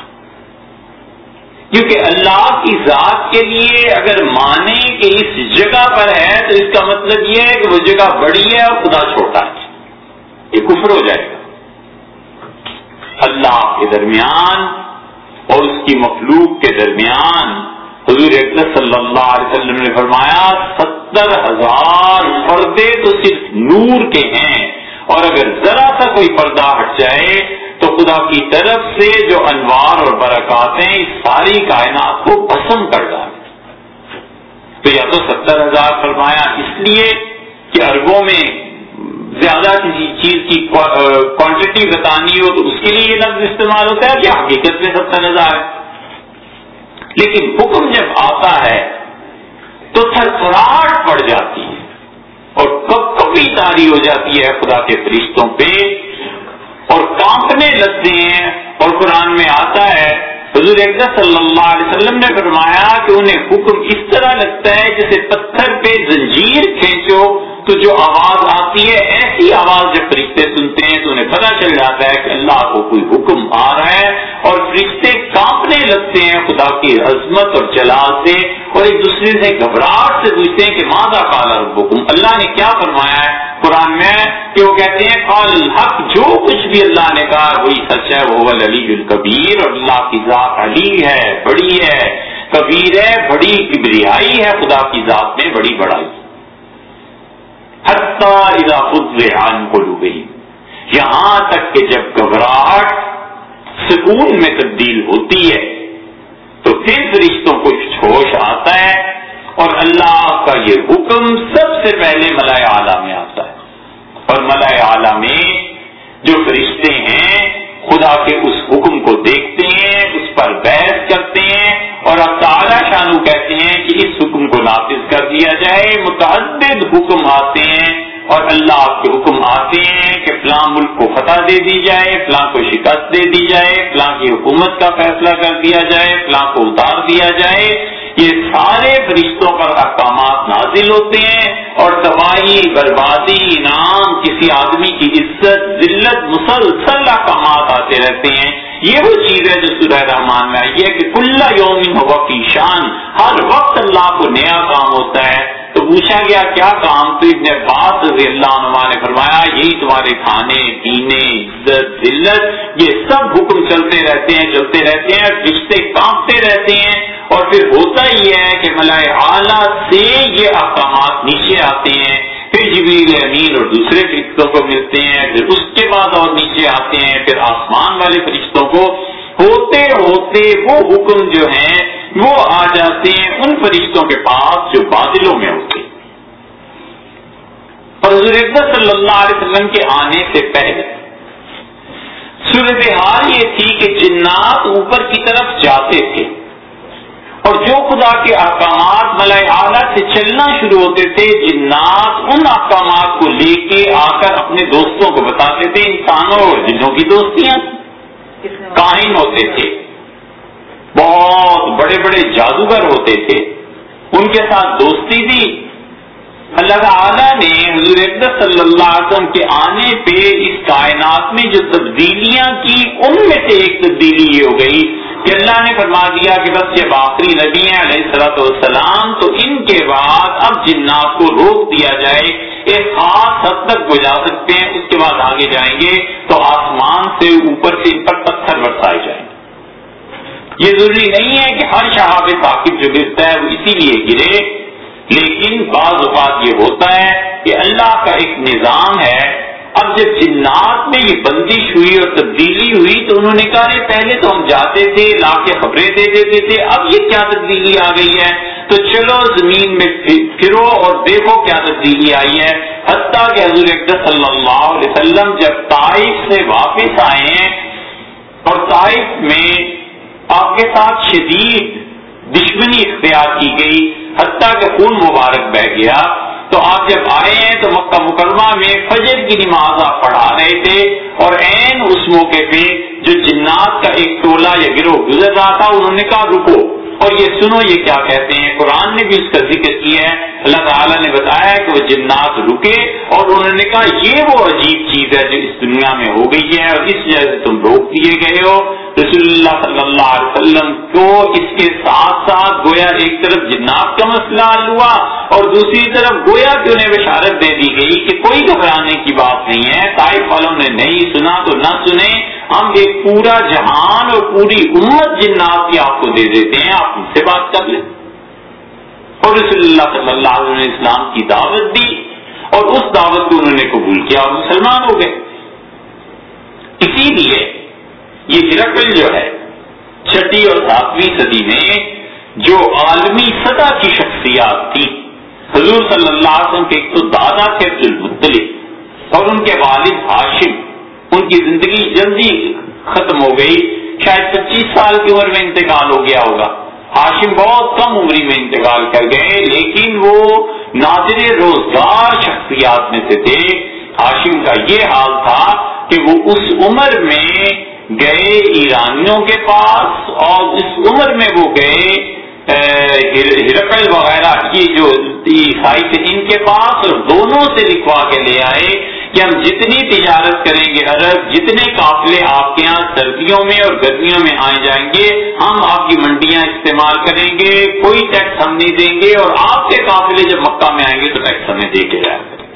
کیونکہ اللہ کی ذات کے لیے اگر مانے کہ اس جگہ پر ہے تو اس کا مطلب یہ ہے کہ وہ جگہ بڑی ہے اور خدا چھوٹا ہے، یہ کفر ہو جائے گا. اللہ کے درمیان اور اس کی مخلوق کے درمیان حضور اقدس صلی اللہ علیہ وسلم نے فرمایا 70,000 پردے تو صرف نور کے ہیں، اور اگر ذرا سا کوئی پردہ ہٹ جائے تو خدا کی طرف سے جو انوار اور برکات ہیں اس ساری کائنات کو بھسم کر ڈالے. تو یا تو 70,000 فرمایا اس لیے کہ اربوں میں زیادہ کسی چیز کی کوانٹٹی بتانی ہو تو اس کے لیے یہ لفظ استعمال ہوتا ہے، کہ حقیقت میں 70,000 ہے. لیکن حکم جب آتا ہے تو تھرتھراہٹ پڑ جاتی ہے اور کبھی طاری ہو جاتی ہے خدا کے فرشتوں پہ اور کانپنے لگتے ہیں. اور قرآن میں آتا ہے حضور اقدس صلی اللہ علیہ وسلم نے فرمایا کہ انہیں حکم اس طرح لگتا ہے جیسے پتھر پہ زنجیر کھینچو تو جو آواز آتی ہے، ایسی آواز جب فرشتے سنتے ہیں تو انہیں پتہ چل جاتا ہے کہ اللہ کو کوئی حکم آ رہا ہے، اور فرشتے کانپنے لگتے ہیں خدا کی عظمت اور جلال سے، اور ایک دوسرے سے گھبراہٹ سے پوچھتے ہیں کہ ماذا قال ربکم، اللہ نے کیا فرمایا ہے قرآن میں، کہ وہ کہتے ہیں قال الحق، جو کچھ بھی اللہ نے کہا وہی سچ ہے، وہ العلی الکبیر، اور اللہ کی ذات علی ہے، بڑی ہے، کبیر ہے، بڑی کبریائی ہے خدا کی ذات میں، بڑی بڑائی. حتی اذا فزع عن قلوبہم، یہاں تک کہ جب گھبراہٹ سکون میں تبدیل ہوتی ہے تو پھر فرشتوں کو ہوش آتا ہے، اور اللہ کا یہ حکم سب سے پہلے ملائے اعلیٰ میں آتا ہے. اور ملائے اعلیٰ میں جو فرشتے ہیں خدا کے اس حکم کو دیکھتے ہیں، اس پر بحث کرتے ہیں، اور اب تعالی شانو کہتے ہیں کہ اس حکم کو نافذ کر دیا جائے. متعدد حکم آتے ہیں اور اللہ کے حکم آتے ہیں کہ فلاں ملک کو فتح دے دی جائے، فلاں کو شکست دے دی جائے، فلاں کی حکومت کا فیصلہ کر دیا جائے، فلاں کو اتار دیا جائے. یہ سارے فرشتوں پر احکامات نازل ہوتے ہیں، اور تباہی، بربادی، انعام، کسی آدمی کی عزت، ذلت، مسلسل احکامات آتے رہتے ہیں. یہ وہ چیز ہے جو سورہ رحمان میں آئی ہے کہ کل یوم ہوا فی شان، ہر وقت اللہ کو نیا کام ہوتا ہے. تو پوچھا گیا کیا کام؟ تو ابن عباس رضی اللہ عنہ نے فرمایا یہی تمہارے کھانے پینے، عزت، ذلت، یہ سب حکم چلتے رہتے ہیں، رشتے کانپتے رہتے ہیں. اور پھر ہوتا ہی ہے کہ ملائے اعلیٰ سے یہ احکامات نیچے آتے ہیں، پھر پھر جبریل امین اور دوسرے فرشتوں کو ملتے ہیں، پھر اس کے بعد اور نیچے آتے ہیں، پھر آسمان والے فرشتوں کو ہوتے ہوتے وہ حکم جو ہیں وہ آ جاتے ہیں ان فرشتوں کے پاس جو بادلوں میں ہوتے ہیں۔ اور حضور اکرم صلی اللہ علیہ وسلم کے آنے سے پہلے صورتحال یہ تھی کہ جنات اوپر کی طرف جاتے تھے، اور جو خدا کے احکامات ملائے اعلیٰ سے چلنا شروع ہوتے تھے، جنات ان احکامات کو لے کے آ کر اپنے دوستوں کو بتاتے تھے۔ انسانوں اور جنوں کی دوستیاں کاہن ہوتے تھے، بہت بڑے بڑے جادوگر ہوتے تھے، ان کے ساتھ دوستی بھی۔ اللہ تعالیٰ نے حضور اکرم صلی اللہ علیہ وسلم کے آنے پہ اس کائنات میں جو تبدیلیاں کی، ان میں سے ایک تبدیلی یہ ہو گئی کہ اللہ نے فرما دیا کہ بس یہ آخری نبی ہیں علیہ الصلوۃ والسلام، تو ان کے بعد اب جنات کو روک دیا جائے، ایک خاص حد تک وہ جا سکتے ہیں، اس کے بعد آگے جائیں گے تو آسمان سے اوپر سے ان پر پتھر برسائے جائیں گے۔ یہ ضروری نہیں ہے کہ ہر شہاب ثاقب جو گرتا ہے وہ اسی لیے گرے، لیکن بعض اوقات یہ ہوتا ہے کہ اللہ کا ایک نظام ہے۔ اب جب جنات میں یہ بندش ہوئی اور تبدیلی ہوئی تو انہوں نے کہا پہلے تو ہم جاتے تھے، لا کے خبریں دے دیتے تھے، اب یہ کیا تبدیلی آ گئی ہے، تو چلو زمین میں پھرو اور دیکھو کیا تبدیلی آئی ہے۔ حتیٰ کہ حضور اکرم صلی اللہ علیہ وسلم جب طائف سے واپس آئے ہیں اور طائف میں آپ کے ساتھ شدید دشمنی اختیار کی گئی، حتیٰ کہ خون مبارک بہہ گیا، تو آپ جب آئے ہیں تو مکہ مکرمہ میں فجر کی نماز آپ پڑھا رہے تھے، اور عین اس موقع پہ جو جنات کا ایک ٹولہ یا گروہ گزر رہا تھا، انہوں نے کہا رکو اور یہ سنو یہ کیا کہتے ہیں۔ قرآن نے بھی اس کا ذکر کیا ہے، اللہ تعالیٰ نے بتایا کہ وہ جنات رکے اور انہوں نے کہا یہ وہ عجیب چیز ہے جو اس دنیا میں ہو گئی ہے اور اس وجہ سے تم روک دیے گئے ہو۔ رسول اللہ صلی اللہ علیہ وسلم کو اس کے ساتھ ساتھ گویا ایک طرف جنات کا مسئلہ حل ہوا اور دوسری طرف گویا کہ انہیں بشارت دے دی گئی کہ کوئی گھبرانے کی بات نہیں ہے، طائف والوں نے نہیں سنا تو نہ سنیں، ہم ایک پورا جہان اور پوری امت جنات کی آپ کو دے دیتے ہیں، آپ ان سے بات کر لیں۔ اور رسول اللہ صلی اللہ علیہ وسلم نے اسلام کی دعوت دی اور اس دعوت کو انہوں نے قبول کیا اور مسلمان ہو گئے۔ اسی لیے یہ ہرقل جو ہے 6 اور 7ویں صدی میں جو عالمی سطح کی شخصیات تھی، حضور صلی اللہ علیہ وسلم کے ایک تو دادا تھے عبد المطلب اور ان کے والد ہاشم، ان کی زندگی جلدی ختم ہو گئی، شاید 25 سال کی عمر میں انتقال ہو گیا ہوگا۔ ہاشم بہت کم عمری میں انتقال کر گئے، لیکن وہ نادر روزگار شخصیات میں سے تھے۔ ہاشم کا یہ حال تھا کہ وہ اس عمر میں گئے ایرانیوں کے پاس اور اس عمر میں وہ گئے ہرقل وغیرہ کی جو عیسائی تھے ان کے پاس، اور دونوں سے لکھوا کے لے آئے کہ ہم جتنی تجارت کریں گے عرب، جتنے قافلے آپ کے یہاں سردیوں میں اور گرمیوں میں آئے جائیں گے، ہم آپ کی منڈیاں استعمال کریں گے، کوئی ٹیکس ہم نہیں دیں گے، اور آپ کے قافلے جب مکہ میں آئیں گے تو ٹیکس ہمیں دے کے جائیں گے۔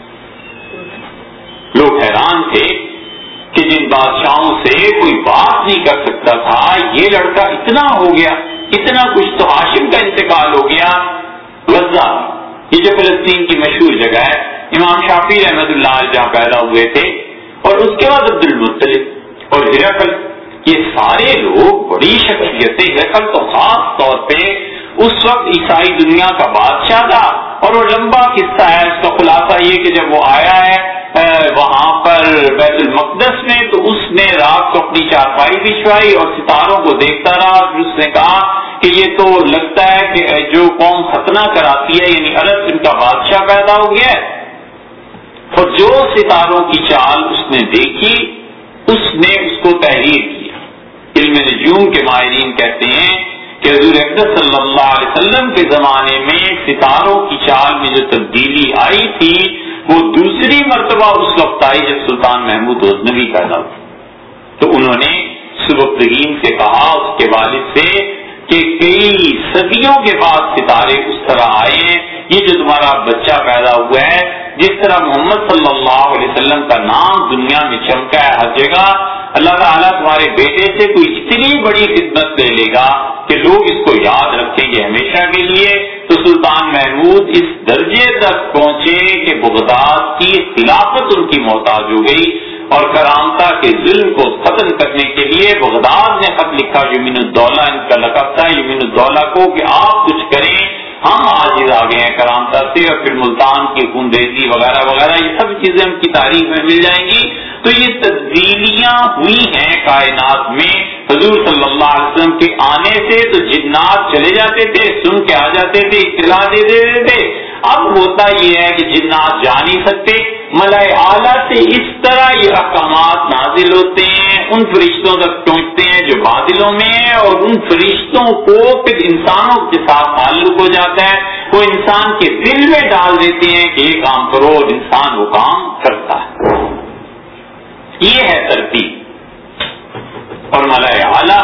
لوگ حیران تھے کہ جن بادشاہوں سے کوئی بات نہیں کر سکتا تھا، یہ لڑکا اتنا ہو گیا، اتنا کچھ۔ تو ہاشم کا انتقال ہو گیا۔ غزہ یہ جو فلسطین کی مشہور جگہ ہے، امام شافعی رحمۃ اللہ علیہ جہاں پیدا ہوئے تھے، اور اس کے بعد عبد المطلب اور ہرقل، یہ سارے لوگ بڑی شخصیتیں۔ ہرقل تو خاص طور پہ اس وقت عیسائی دنیا کا بادشاہ تھا، اور وہ لمبا قصہ ہے، اس کا خلاصہ یہ کہ جب وہ آیا ہے وہاں پر بیت المقدس میں، تو اس نے رات کو اپنی چارپائی بچھوائی اور ستاروں کو دیکھتا رہا، پھر اس نے کہا کہ یہ تو لگتا ہے کہ جو قوم ختنہ کراتی ہے یعنی عرب، ان کا بادشاہ پیدا ہو گیا ہے۔ اور جو ستاروں کی چال اس نے دیکھی، اس نے اس کو تحریر کیا۔ علم نجوم کے ماہرین کہتے ہیں کہ حضور اکرم صلی اللہ علیہ وسلم کے زمانے میں ستاروں کی چال میں جو تبدیلی آئی تھی وہ دوسری مرتبہ اس وقت آئی جب سلطان محمود غزنوی پیدا ہوئے، تو انہوں نے سبکتگین سے کہا، اس کے والد سے، کہ کئی صدیوں کے بعد ستارے اس طرح آئے ہیں، یہ جو تمہارا بچہ پیدا ہوا ہے، جس طرح محمد صلی اللہ علیہ وسلم کا نام دنیا میں چمکا ہے ہر جگہ، اللہ تعالیٰ تمہارے بیٹے سے کوئی اتنی بڑی خدمت لے لے گا کہ لوگ اس کو یاد رکھیں گے ہمیشہ کے لیے. تو سلطان محمود اس درجے تک پہنچے کہ بغداد کی خلافت ان کی محتاج ہو گئی، اور کرامتا کے ظلم کو ختم کرنے کے لیے بغداد نے خط لکھا، یمین الدولہ ان کا لقب تھا، یمین الدولہ کو، کہ آپ کچھ کریں، ہم عاجز آ گئے ہیں کرامتا سے. اور پھر ملتان کی خون ریزی وغیرہ وغیرہ یہ سب چیزیں ان کی تاریخ میں مل جائیں گی. تو یہ تبدیلیاں ہوئی ہیں کائنات میں حضور صلی اللہ علیہ وسلم کے آنے سے. تو جنات چلے جاتے تھے، سن کے آ جاتے تھے، اطلاع دے دیتے تھے. اب ہوتا یہ ہے کہ جنات جا نہیں سکتے، ملائے اعلیٰ سے اس طرح یہ احکامات نازل ہوتے ہیں، ان فرشتوں تک پہنچتے ہیں جو بادلوں میں ہیں، اور ان فرشتوں کو پھر انسانوں کے ساتھ تعلق ہو جاتا ہے، وہ انسان کے دل میں ڈال دیتے ہیں کہ یہ کام کرو، اور انسان وہ کام کرتا ہے. یہ ہے ترتیب. اور ملائے اعلیٰ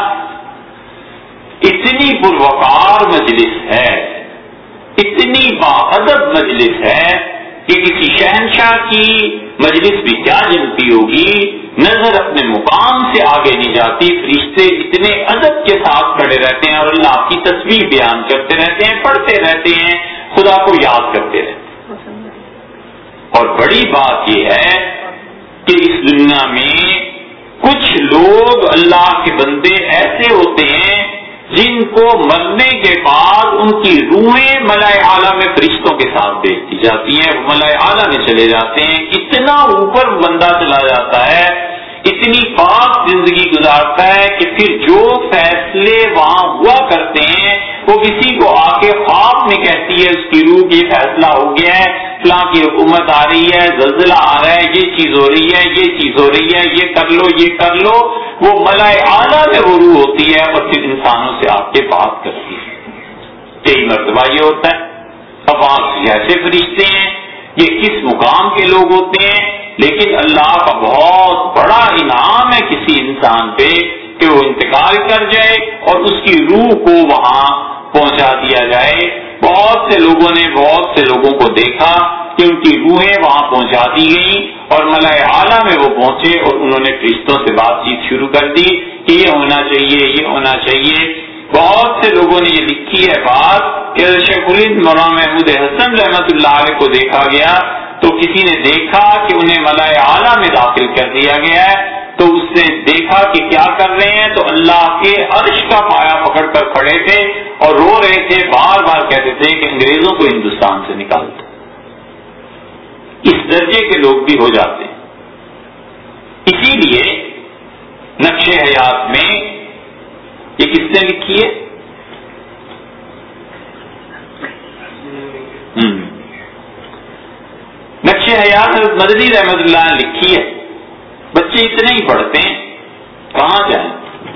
اتنی پروقار مجلس ہے، اتنی باادب مجلس ہے کہ کسی شہنشاہ کی مجلس بھی کیا جمتی ہوگی، نظر اپنے مقام سے آگے نہیں جاتی. فرشتے اتنے ادب کے ساتھ کھڑے رہتے ہیں اور اللہ کی تسبیح بیان کرتے رہتے ہیں، پڑھتے رہتے ہیں، خدا کو یاد کرتے رہتے ہیں. اور بڑی بات یہ ہے کہ اس دنیا میں کچھ لوگ اللہ کے بندے ایسے ہوتے ہیں جن کو مرنے کے بعد ان کی روحیں ملائے اعلیٰ میں فرشتوں کے ساتھ بھیج دی جاتی ہیں، وہ ملائے اعلیٰ میں چلے جاتے ہیں. اتنا اوپر بندہ چلا جاتا ہے، اتنی پاک زندگی گزارتا ہے کہ پھر جو فیصلے وہاں ہوا کرتے ہیں وہ کسی کو آ کے خواب میں کہتی ہے اس کی روح یہ فیصلہ ہو گیا ہے، فلاں کی حکومت آ رہی ہے، زلزلہ آ رہا ہے، یہ چیز ہو رہی ہے، یہ چیز ہو رہی ہے، یہ کر لو، یہ کر لو. وہ ملائے اعلیٰ میں وہ روح ہوتی ہے اور پھر انسانوں سے آپ کے بات کرتی ہے. کئی مرتبہ یہ ہوتا ہے. اب آپ جیسے فرشتے ہیں، یہ کس مقام کے لوگ ہوتے ہیں، لیکن اللہ کا بہت بڑا انعام ہے کسی انسان پہ کہ وہ انتقال کر جائے اور اس کی روح کو وہاں پہنچا دیا جائے. بہت سے لوگوں نے بہت سے لوگوں کو دیکھا کہ ان کی روحیں وہاں پہنچا دی گئیں اور ملائے اعلیٰ میں وہ پہنچے اور انہوں نے فرشتوں سے بات چیت شروع کر دی کہ یہ ہونا چاہیے، یہ ہونا چاہیے. بہت سے لوگوں نے یہ لکھی ہے بات کہ شیخ الہند مولانا محمود حسن رحمۃ اللہ علیہ کو دیکھا گیا تو کسی نے دیکھا کہ انہیں ملائے اعلیٰ میں داخل کر دیا گیا ہے. تو اس نے دیکھا کہ کیا کر رہے ہیں، تو اللہ کے عرش کا پایا پکڑ کر کھڑے تھے اور رو رہے تھے، بار بار کہتے تھے کہ انگریزوں کو ہندوستان سے نکال دو. اس درجے کے لوگ بھی ہو جاتے ہیں. اسی لیے نقش حیات میں یہ کس نے لکھی ہے؟ نقش حیات حضرت مدنی رحمت اللہ نے لکھی ہے. بچے اتنے ہی پڑھتے ہیں، کہاں جائیں.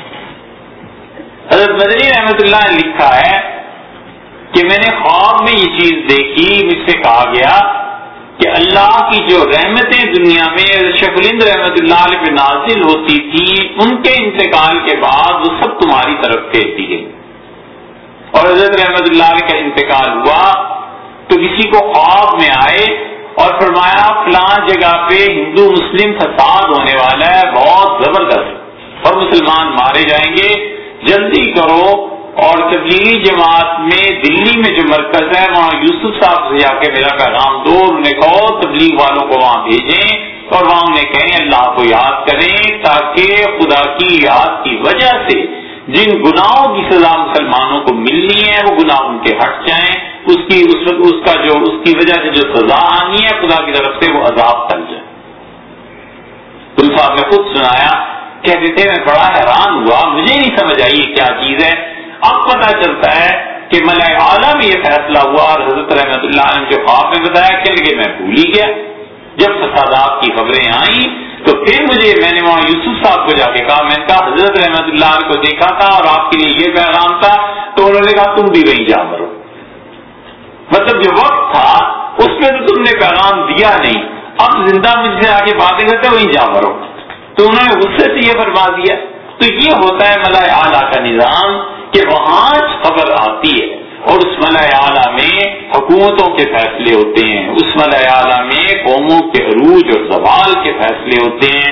حضرت مدنی رحمت اللہ نے لکھا ہے کہ میں نے خواب میں یہ چیز دیکھی، مجھ سے کہا گیا کہ اللہ کی جو رحمتیں دنیا میں شیخ الہند رحمت اللہ علیہ پہ نازل ہوتی تھی، ان کے انتقال کے بعد وہ سب تمہاری طرف پھیر دی گئی. اور حضرت رحمت اللہ علیہ کا انتقال ہوا تو کسی کو خواب میں آئے اور فرمایا فلاں جگہ پہ ہندو مسلم فساد ہونے والا ہے بہت زبردست اور مسلمان مارے جائیں گے، جلدی کرو. اور تبلیغی جماعت میں دلی میں جو مرکز ہے وہاں یوسف صاحب سے جا کے میرا پیغام دو، انہیں کہو تبلیغ والوں کو وہاں بھیجیں اور وہاں انہیں کہیں اللہ کو یاد کریں تاکہ خدا کی یاد کی وجہ سے جن گناہوں کی سزا مسلمانوں کو ملنی ہے وہ گناہ ان کے ہٹ جائیں، اس کی وجہ سے جو سزا آنی ہے خدا کی طرف سے وہ عذاب ٹل جائے. گل صاحب نے خود سنایا، کہتے تھے میں بڑا حیران ہوا، مجھے نہیں سمجھ آئی یہ کیا چیز ہے. اب پتہ چلتا ہے کہ ملائے اعلیٰ میں یہ فیصلہ ہوا اور حضرت رحمت اللہ علیہ جو خواب میں بتایا کہ لگے میں بھول ہی گیا. جب فسادات کی خبریں آئیں تو پھر میں نے وہاں یوسف صاحب کو جا کے کہا، میں نے کہا حضرت رحمت اللہ علیہ کو دیکھا تھا اور آپ کے لیے یہ پیغام تھا. تو انہوں نے کہا تم بھی وہیں جا مرو. مطلب جو وقت تھا اس میں تو تم نے پیغام دیا نہیں، اب زندہ مجھ سے آگے باتیں کرتے وہیں جا مرو. تو انہوں نے غصے سے یہ فرما دیا. تو یہ ہوتا ہے ملائے اعلیٰ کا نظام کہ وہاں خبر آتی ہے اور اس ملائے اعلیٰ میں حکومتوں کے فیصلے ہوتے ہیں، اس ملائے اعلیٰ میں قوموں کے عروج اور زوال کے فیصلے ہوتے ہیں.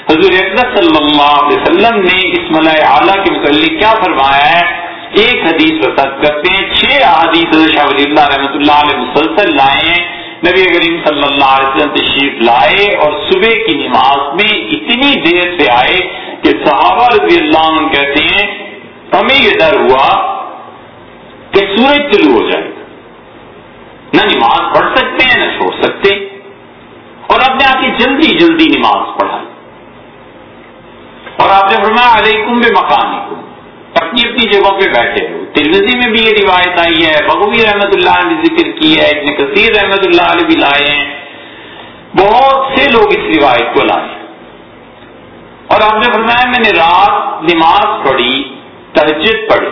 حضور اقدس صلی اللہ علیہ وسلم نے اس ملائے اعلیٰ کے متعلق کیا فرمایا ہے؟ ایک حدیث وصف کرتے ہیں، 6 احادیث حضرت شاہ ولی اللہ رحمۃ اللہ علیہ مسلسل لائے ہیں۔ نبی کریم صلی اللہ علیہ وسلم تشریف لائے اور صبح کی نماز میں اتنی دیر سے آئے کہ صحابہ رضی اللہ عنہ کہتے ہیں ہمیں یہ ڈر ہوا کہ سورج طلوع ہو جائے گا، نہ نماز پڑھ سکتے ہیں نہ چھوڑ سکتے، اور آپ نے آ کے جلدی جلدی نماز پڑھائی اور آپ نے فرمایا علیکم بمکانکم، اپنی اپنی جگہوں پہ بیٹھے ہو۔ ترمذی میں بھی یہ روایت آئی ہے، بغوی رحمۃ اللہ علیہ نے ذکر کی ہے، ابن کثیر رحمۃ اللہ علیہ بھی لائے ہیں، بہت سے لوگ اس روایت کو لائے اور آپ نے فرمایا میں نے رات نماز پڑھی، تہجد پڑھی،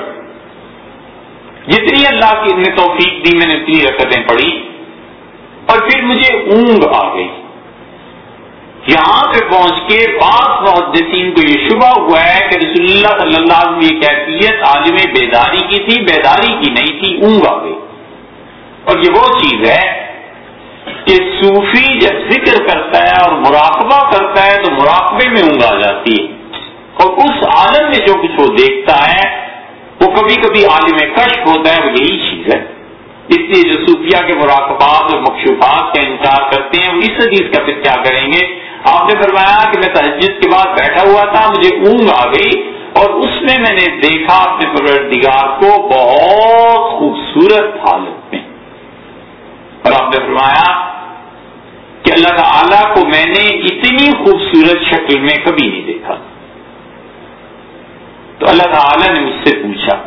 جتنی اللہ کی نے توفیق دی میں نے اتنی رکعتیں پڑھی اور پھر مجھے اونگ آ گئی۔ یہاں پہ پہنچ کے بعض محدثین کو یہ شبہ ہوا ہے کہ رسول اللہ صلی اللہ علیہ وسلم یہ کیفیت عالم بیداری کی تھی، بیداری کی نہیں تھی، اونگ آ گئی۔ اور یہ وہ چیز ہے کہ صوفی جب ذکر کرتا ہے اور مراقبہ کرتا ہے تو مراقبے میں اونگ آ جاتی ہے، اور اس عالم میں جو کچھ وہ دیکھتا ہے وہ کبھی کبھی عالم کشف ہوتا ہے، وہ یہی چیز ہے۔ اس لیے جو صوفیہ کے مراقبات اور مکشوفات کا انکار کرتے ہیں وہ اس حدیث کا پھر کیا کریں گے؟ آپ نے فرمایا کہ میں تہجد کے بعد بیٹھا ہوا تھا، مجھے اونگ آ گئی اور اس میں میں نے دیکھا اپنے پروردگار کو بہت خوبصورت حالت میں، اور آپ نے فرمایا کہ اللہ تعالی کو میں نے اتنی خوبصورت شکل میں کبھی نہیں دیکھا۔ تو اللہ تعالی نے مجھ سے پوچھا،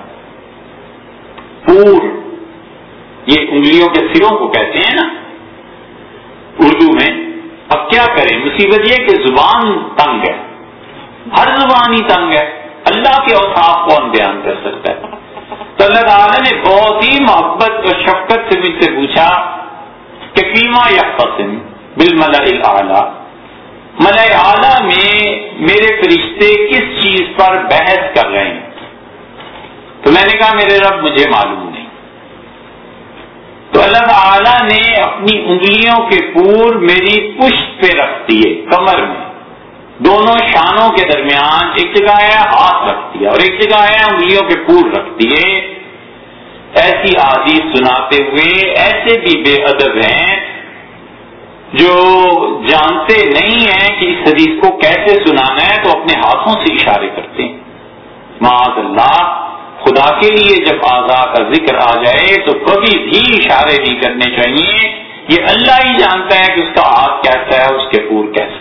پور یہ انگلیوں کے سروں کو کہتے ہیں نا اردو میں، اب کیا کریں؟ مصیبت یہ کہ زبان تنگ ہے، ہر زبان ہی تنگ ہے، اللہ کے اوصاف کون بیان کر سکتا ہے؟ تو اللہ تعالیٰ نے بہت ہی محبت اور شفقت سے مجھ سے پوچھا کہ فیما یختصم بالملأ الاعلیٰ، ملأ اعلیٰ میں میرے فرشتے کس چیز پر بحث کر رہے ہیں؟ تو میں نے کہا میرے رب مجھے معلوم نہیں۔ تو اللہ تعالیٰ نے اپنی انگلیوں کے پور میری پشت پہ رکھ دیے، کمر میں، دونوں شانوں کے درمیان، ایک جگہ ہے ہاتھ رکھ دیا اور ایک جگہ ہے انگلیوں کے پور رکھ دیے۔ ایسی احادیث سناتے ہوئے ایسے بھی بے ادب ہیں جو جانتے نہیں ہیں کہ اس حدیث کو کیسے سنانا ہے، تو اپنے ہاتھوں سے اشارے کرتے ہیں۔ معاذ اللہ، خدا کے لیے جب اعضاء کا ذکر آ جائے تو کبھی بھی اشارے نہیں کرنے چاہیے، یہ اللہ ہی جانتا ہے کہ اس کا ہاتھ کیسا ہے، اس کے پور کیسے۔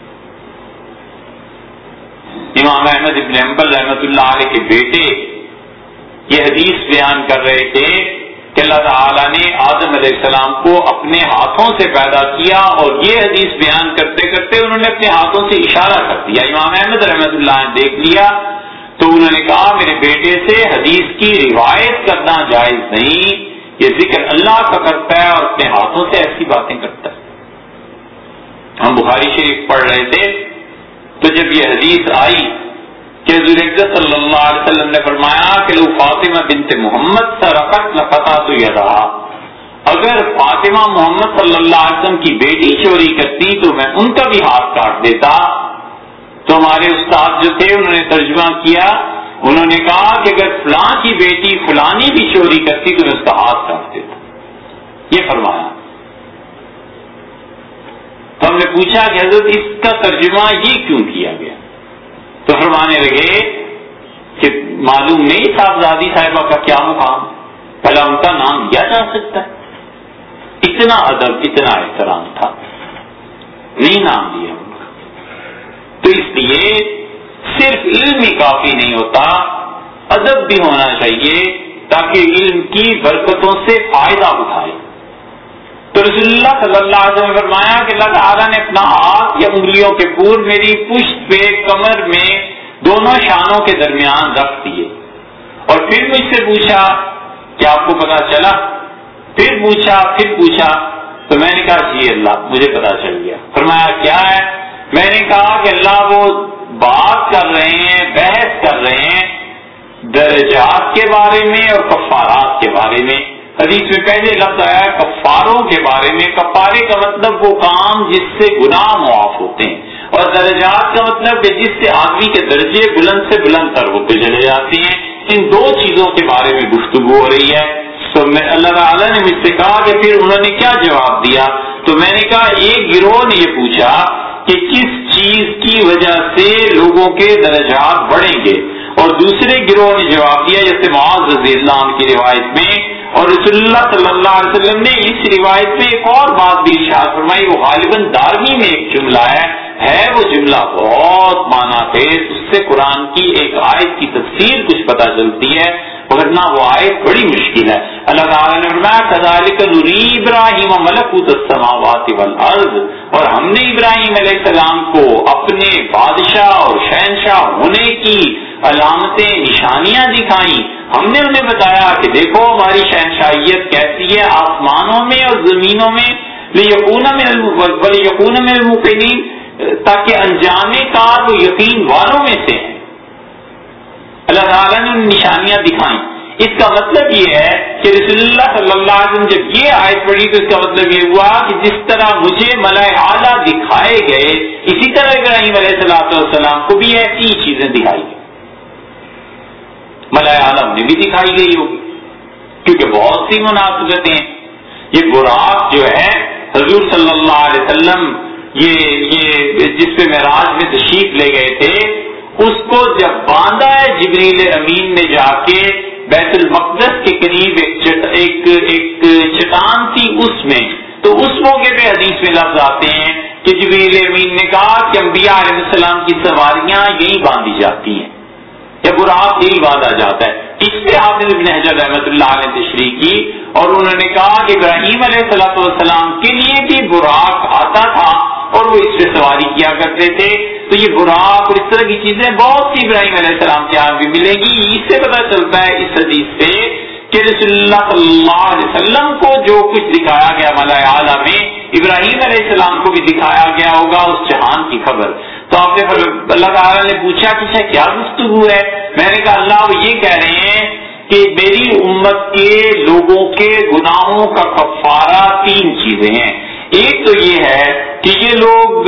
امام احمد ابن حنبل رحمۃ اللہ علیہ کے بیٹے یہ حدیث بیان کر رہے تھے کہ اللہ تعالیٰ نے آدم علیہ السلام کو اپنے ہاتھوں سے پیدا کیا، اور یہ حدیث بیان کرتے کرتے انہوں نے اپنے ہاتھوں سے اشارہ کر دیا۔ امام احمد رحمۃ اللہ نے دیکھ لیا تو انہوں نے کہا میرے بیٹے سے حدیث کی روایت کرنا جائز نہیں، یہ ذکر اللہ کا کرتا ہے اور اپنے ہاتھوں سے ایسی باتیں کرتا ہے۔ ہم بخاری شریف پڑھ رہے تھے تو جب یہ حدیث آئی کہ حضور اقدس صلی اللہ علیہ وسلم نے فرمایا کہ لو فاطمہ بنت محمد سرقت لقطعت یدہا، اگر فاطمہ محمد صلی اللہ علیہ وسلم کی بیٹی چوری کرتی تو میں ان کا بھی ہاتھ کاٹ دیتا۔ تو ہمارے استاد جو تھے انہوں نے ترجمہ کیا، انہوں نے کہا کہ اگر فلاں کی بیٹی فلانی بھی چوری کرتی تو میں اس کا ہاتھ کاٹ دیتا، یہ فرمایا۔ تو ہم نے پوچھا کہ حضرت اس کا ترجمہ یہ کیوں کیا گیا؟ تو فرمانے لگے کہ معلوم نہیں صاحبزادی صاحبہ کا کیا مقام، بھلا ان کا نام لیا جا سکتا ہے؟ اتنا ادب اتنا احترام تھا، نہیں نام لیا ان کا۔ تو اس لیے صرف علم ہی کافی نہیں ہوتا، ادب بھی ہونا چاہیے تاکہ علم کی برکتوں سے فائدہ اٹھائے۔ تو رسول اللہ صلی اللہ علیہ وسلم نے فرمایا کہ اللہ تعالیٰ نے اپنا ہاتھ یا انگلیوں کے پور میری پشت پہ کمر میں دونوں شانوں کے درمیان رکھ دیے، اور پھر مجھ سے پوچھا کہ آپ کو پتا چلا؟ پھر پوچھا تو میں نے کہا جی اللہ مجھے پتا چل گیا۔ فرمایا کیا ہے؟ میں نے کہا کہ اللہ وہ بات کر رہے ہیں، بحث کر رہے ہیں درجات کے بارے میں اور کفارات کے بارے میں۔ حدیث میں پہلے لفظ آیا ہے کفاروں کے بارے میں۔ کفارے کا مطلب وہ کام جس سے گناہ معاف ہوتے ہیں، اور درجات کا مطلب کہ جس سے آدمی کے درجے بلند سے بلند تر ہوتے چلے جاتے ہیں. ان دو چیزوں کے بارے میں گفتگو ہو رہی ہے. تو اللہ تعالیٰ نے مجھ سے کہا کہ پھر انہوں نے کیا جواب دیا؟ تو میں نے کہا ایک گروہ نے یہ پوچھا کہ کس چیز کی وجہ سے لوگوں کے درجات بڑھیں گے، اور دوسرے گروہ نے جواب دیا جیسے معاذ رضی اللہ عنہ کی روایت میں، اور رسول اللہ صلی اللہ علیہ وسلم نے اس روایت میں ایک اور بات بھی ارشاد فرمائی، وہ غالباً داروی میں ایک جملہ ہے وہ جملہ بہت معنی خیز، اس سے قرآن کی ایک آیت کی تفسیر کچھ پتہ چلتی ہے، ورنہ وہ آیت بڑی مشکل ہے. اللہ تعالیٰ نے فرمایا کذالک نری ابراہیم ملکوت السماوات والارض، اور ہم نے ابراہیم علیہ السلام کو اپنے بادشاہ اور شہنشاہ ہونے کی علامتیں نشانیاں دکھائیں. ہم نے انہیں بتایا کہ دیکھو ہماری شہنشاہیت کیسی ہے آسمانوں میں اور زمینوں میں، لیکون من الموقنین، تاکہ انجام کار وہ یقین والوں میں سے ہیں. اللہ تعالیٰ نے نشانیاں دکھائیں. اس کا مطلب یہ ہے کہ رسول اللہ صلی اللہ علیہ وسلم جب یہ آیت پڑھی تو اس کا مطلب یہ ہوا کہ جس طرح مجھے ملائے اعلیٰ دکھائے گئے، اسی طرح ابراہیم علیہ السلام کو بھی ایسی چیزیں دکھائی گئی. ملائے اعلیٰ نے بھی دکھائی گئی ہوگی، کیونکہ بہت سی مناسبتیں ہیں. یہ براق جو ہے حضور صلی اللہ علیہ وسلم یہ جس پہ معراج میں تشریف لے گئے تھے، اس کو جب باندھا ہے جبریل امین نے جا کے بیت المقدس کے قریب ایک چٹان تھی اس میں، تو اس موقع پہ حدیث میں لفظ آتے ہیں کہ جبریل امین نے کہا کہ انبیاء علیہ السلام کی سواریاں یہی باندھی جاتی ہیں یا براق یہی باندھا جاتا ہے. اس پہ حافظ ابن حجر رحمۃ اللہ علیہ نے تشریح کی اور انہوں نے کہا کہ ابراہیم علیہ السلام کے لیے بھی براق آتا تھا اور وہ اس پہ سواری کیا کرتے تھے. تو یہ براق اور اس طرح کی چیزیں بہت سی ابراہیم علیہ السلام کے یہاں بھی ملیں گی. اس سے پتہ چلتا ہے اس حدیث سے کہ رسول اللہ صلی اللہ علیہ وسلم کو جو کچھ دکھایا گیا ملائے اعلیٰ میں، ابراہیم علیہ السلام کو بھی دکھایا گیا ہوگا اس جہان کی خبر. تو آپ نے اللہ تعالیٰ نے پوچھا کہ کیا گفتگو ہے؟ میں نے کہا اللہ وہ یہ کہہ رہے ہیں کہ میری امت کے لوگوں کے گناہوں کا کفارہ 3 چیزیں ہیں. ایک تو یہ ہے کہ یہ لوگ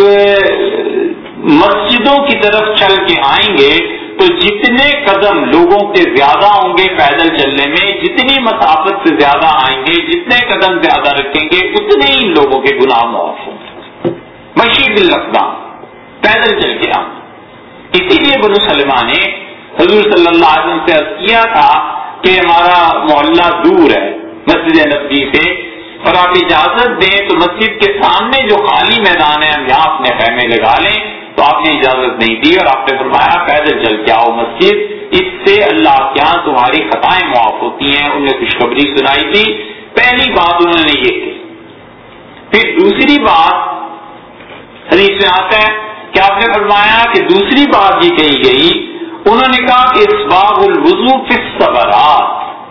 مسجدوں کی طرف چل کے آئیں گے تو جتنے قدم لوگوں کے زیادہ ہوں گے پیدل چلنے میں، جتنی مسافت سے زیادہ آئیں گے، جتنے قدم زیادہ رکھیں گے، اتنے ہی لوگوں کے گناہ معاف ہوں گے. مشی بالاقدام، پیدل چل کے آئیں. اسی لیے بنو سلمہ نے حضور صلی اللہ علیہ وسلم سے عرض کیا تھا کہ ہمارا محلہ دور ہے مسجد نبوی سے، اور آپ اجازت دیں تو مسجد کے سامنے جو خالی میدان ہے ہم یہاں اپنے خیمے لگا لیں. تو آپ نے اجازت نہیں دی اور آپ نے فرمایا پیدل چل کے آؤ مسجد، اس سے اللہ کے یہاں تمہاری خطائیں معاف ہوتی ہیں. انہیں خوشخبری سنائی تھی. پہلی بات انہوں نے یہ کی. پھر دوسری بات حدیث میں آتا ہے کہ آپ نے فرمایا کہ دوسری بات یہ کہی گئی، انہوں نے کہا کہ اسباغ الوضو فی الصبرات،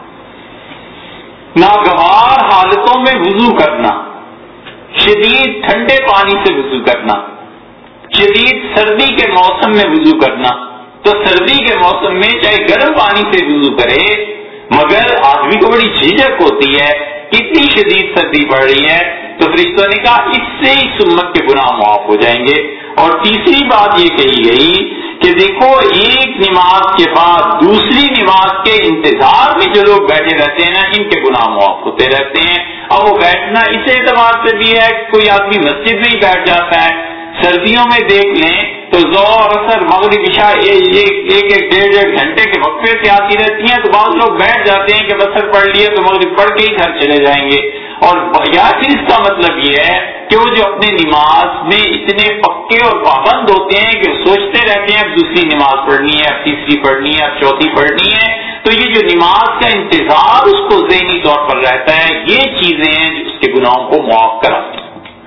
ناگوار حالتوں میں وضو کرنا، شدید ٹھنڈے پانی سے وضو کرنا، شدید سردی کے موسم میں وضو کرنا. تو سردی کے موسم میں چاہے گرم پانی سے وضو کرے، مگر آدمی کو بڑی جھجک ہوتی ہے اتنی شدید سردی پڑ رہی ہے. تو فرشتوں نے کہا اس سے اس امت کے گناہ معاف ہو جائیں گے. اور تیسری بات یہ کہی گئی کہ دیکھو ایک نماز کے بعد دوسری نماز کے انتظار میں جو لوگ بیٹھے رہتے ہیں نا، ان کے گناہ معاف ہوتے رہتے ہیں. اب وہ بیٹھنا اس اعتبار سے بھی ہے کہ کوئی آدمی مسجد میں ہی بیٹھ جاتا ہے. سردیوں میں دیکھ لیں تو ظہر اثر مغرب عشاء ایک ڈیڑھ گھنٹے کے وقفے سے آتی رہتی ہیں. تو بعض لوگ بیٹھ جاتے ہیں کہ بسر پڑھ لیے تو مغرب پڑھ کے ہی گھر چلے جائیں گے. اور یا پھر اس کا مطلب یہ ہے کہ وہ جو اپنے نماز میں اتنے پکے اور پابند ہوتے ہیں کہ سوچتے رہتے ہیں اب دوسری نماز پڑھنی ہے، اب تیسری پڑھنی ہے، اب چوتھی پڑھنی ہے. تو یہ جو نماز کا انتظار اس کو ذہنی طور پر رہتا ہے، یہ چیزیں ہیں جو اس کے گناہوں کو معاف کراتی ہیں.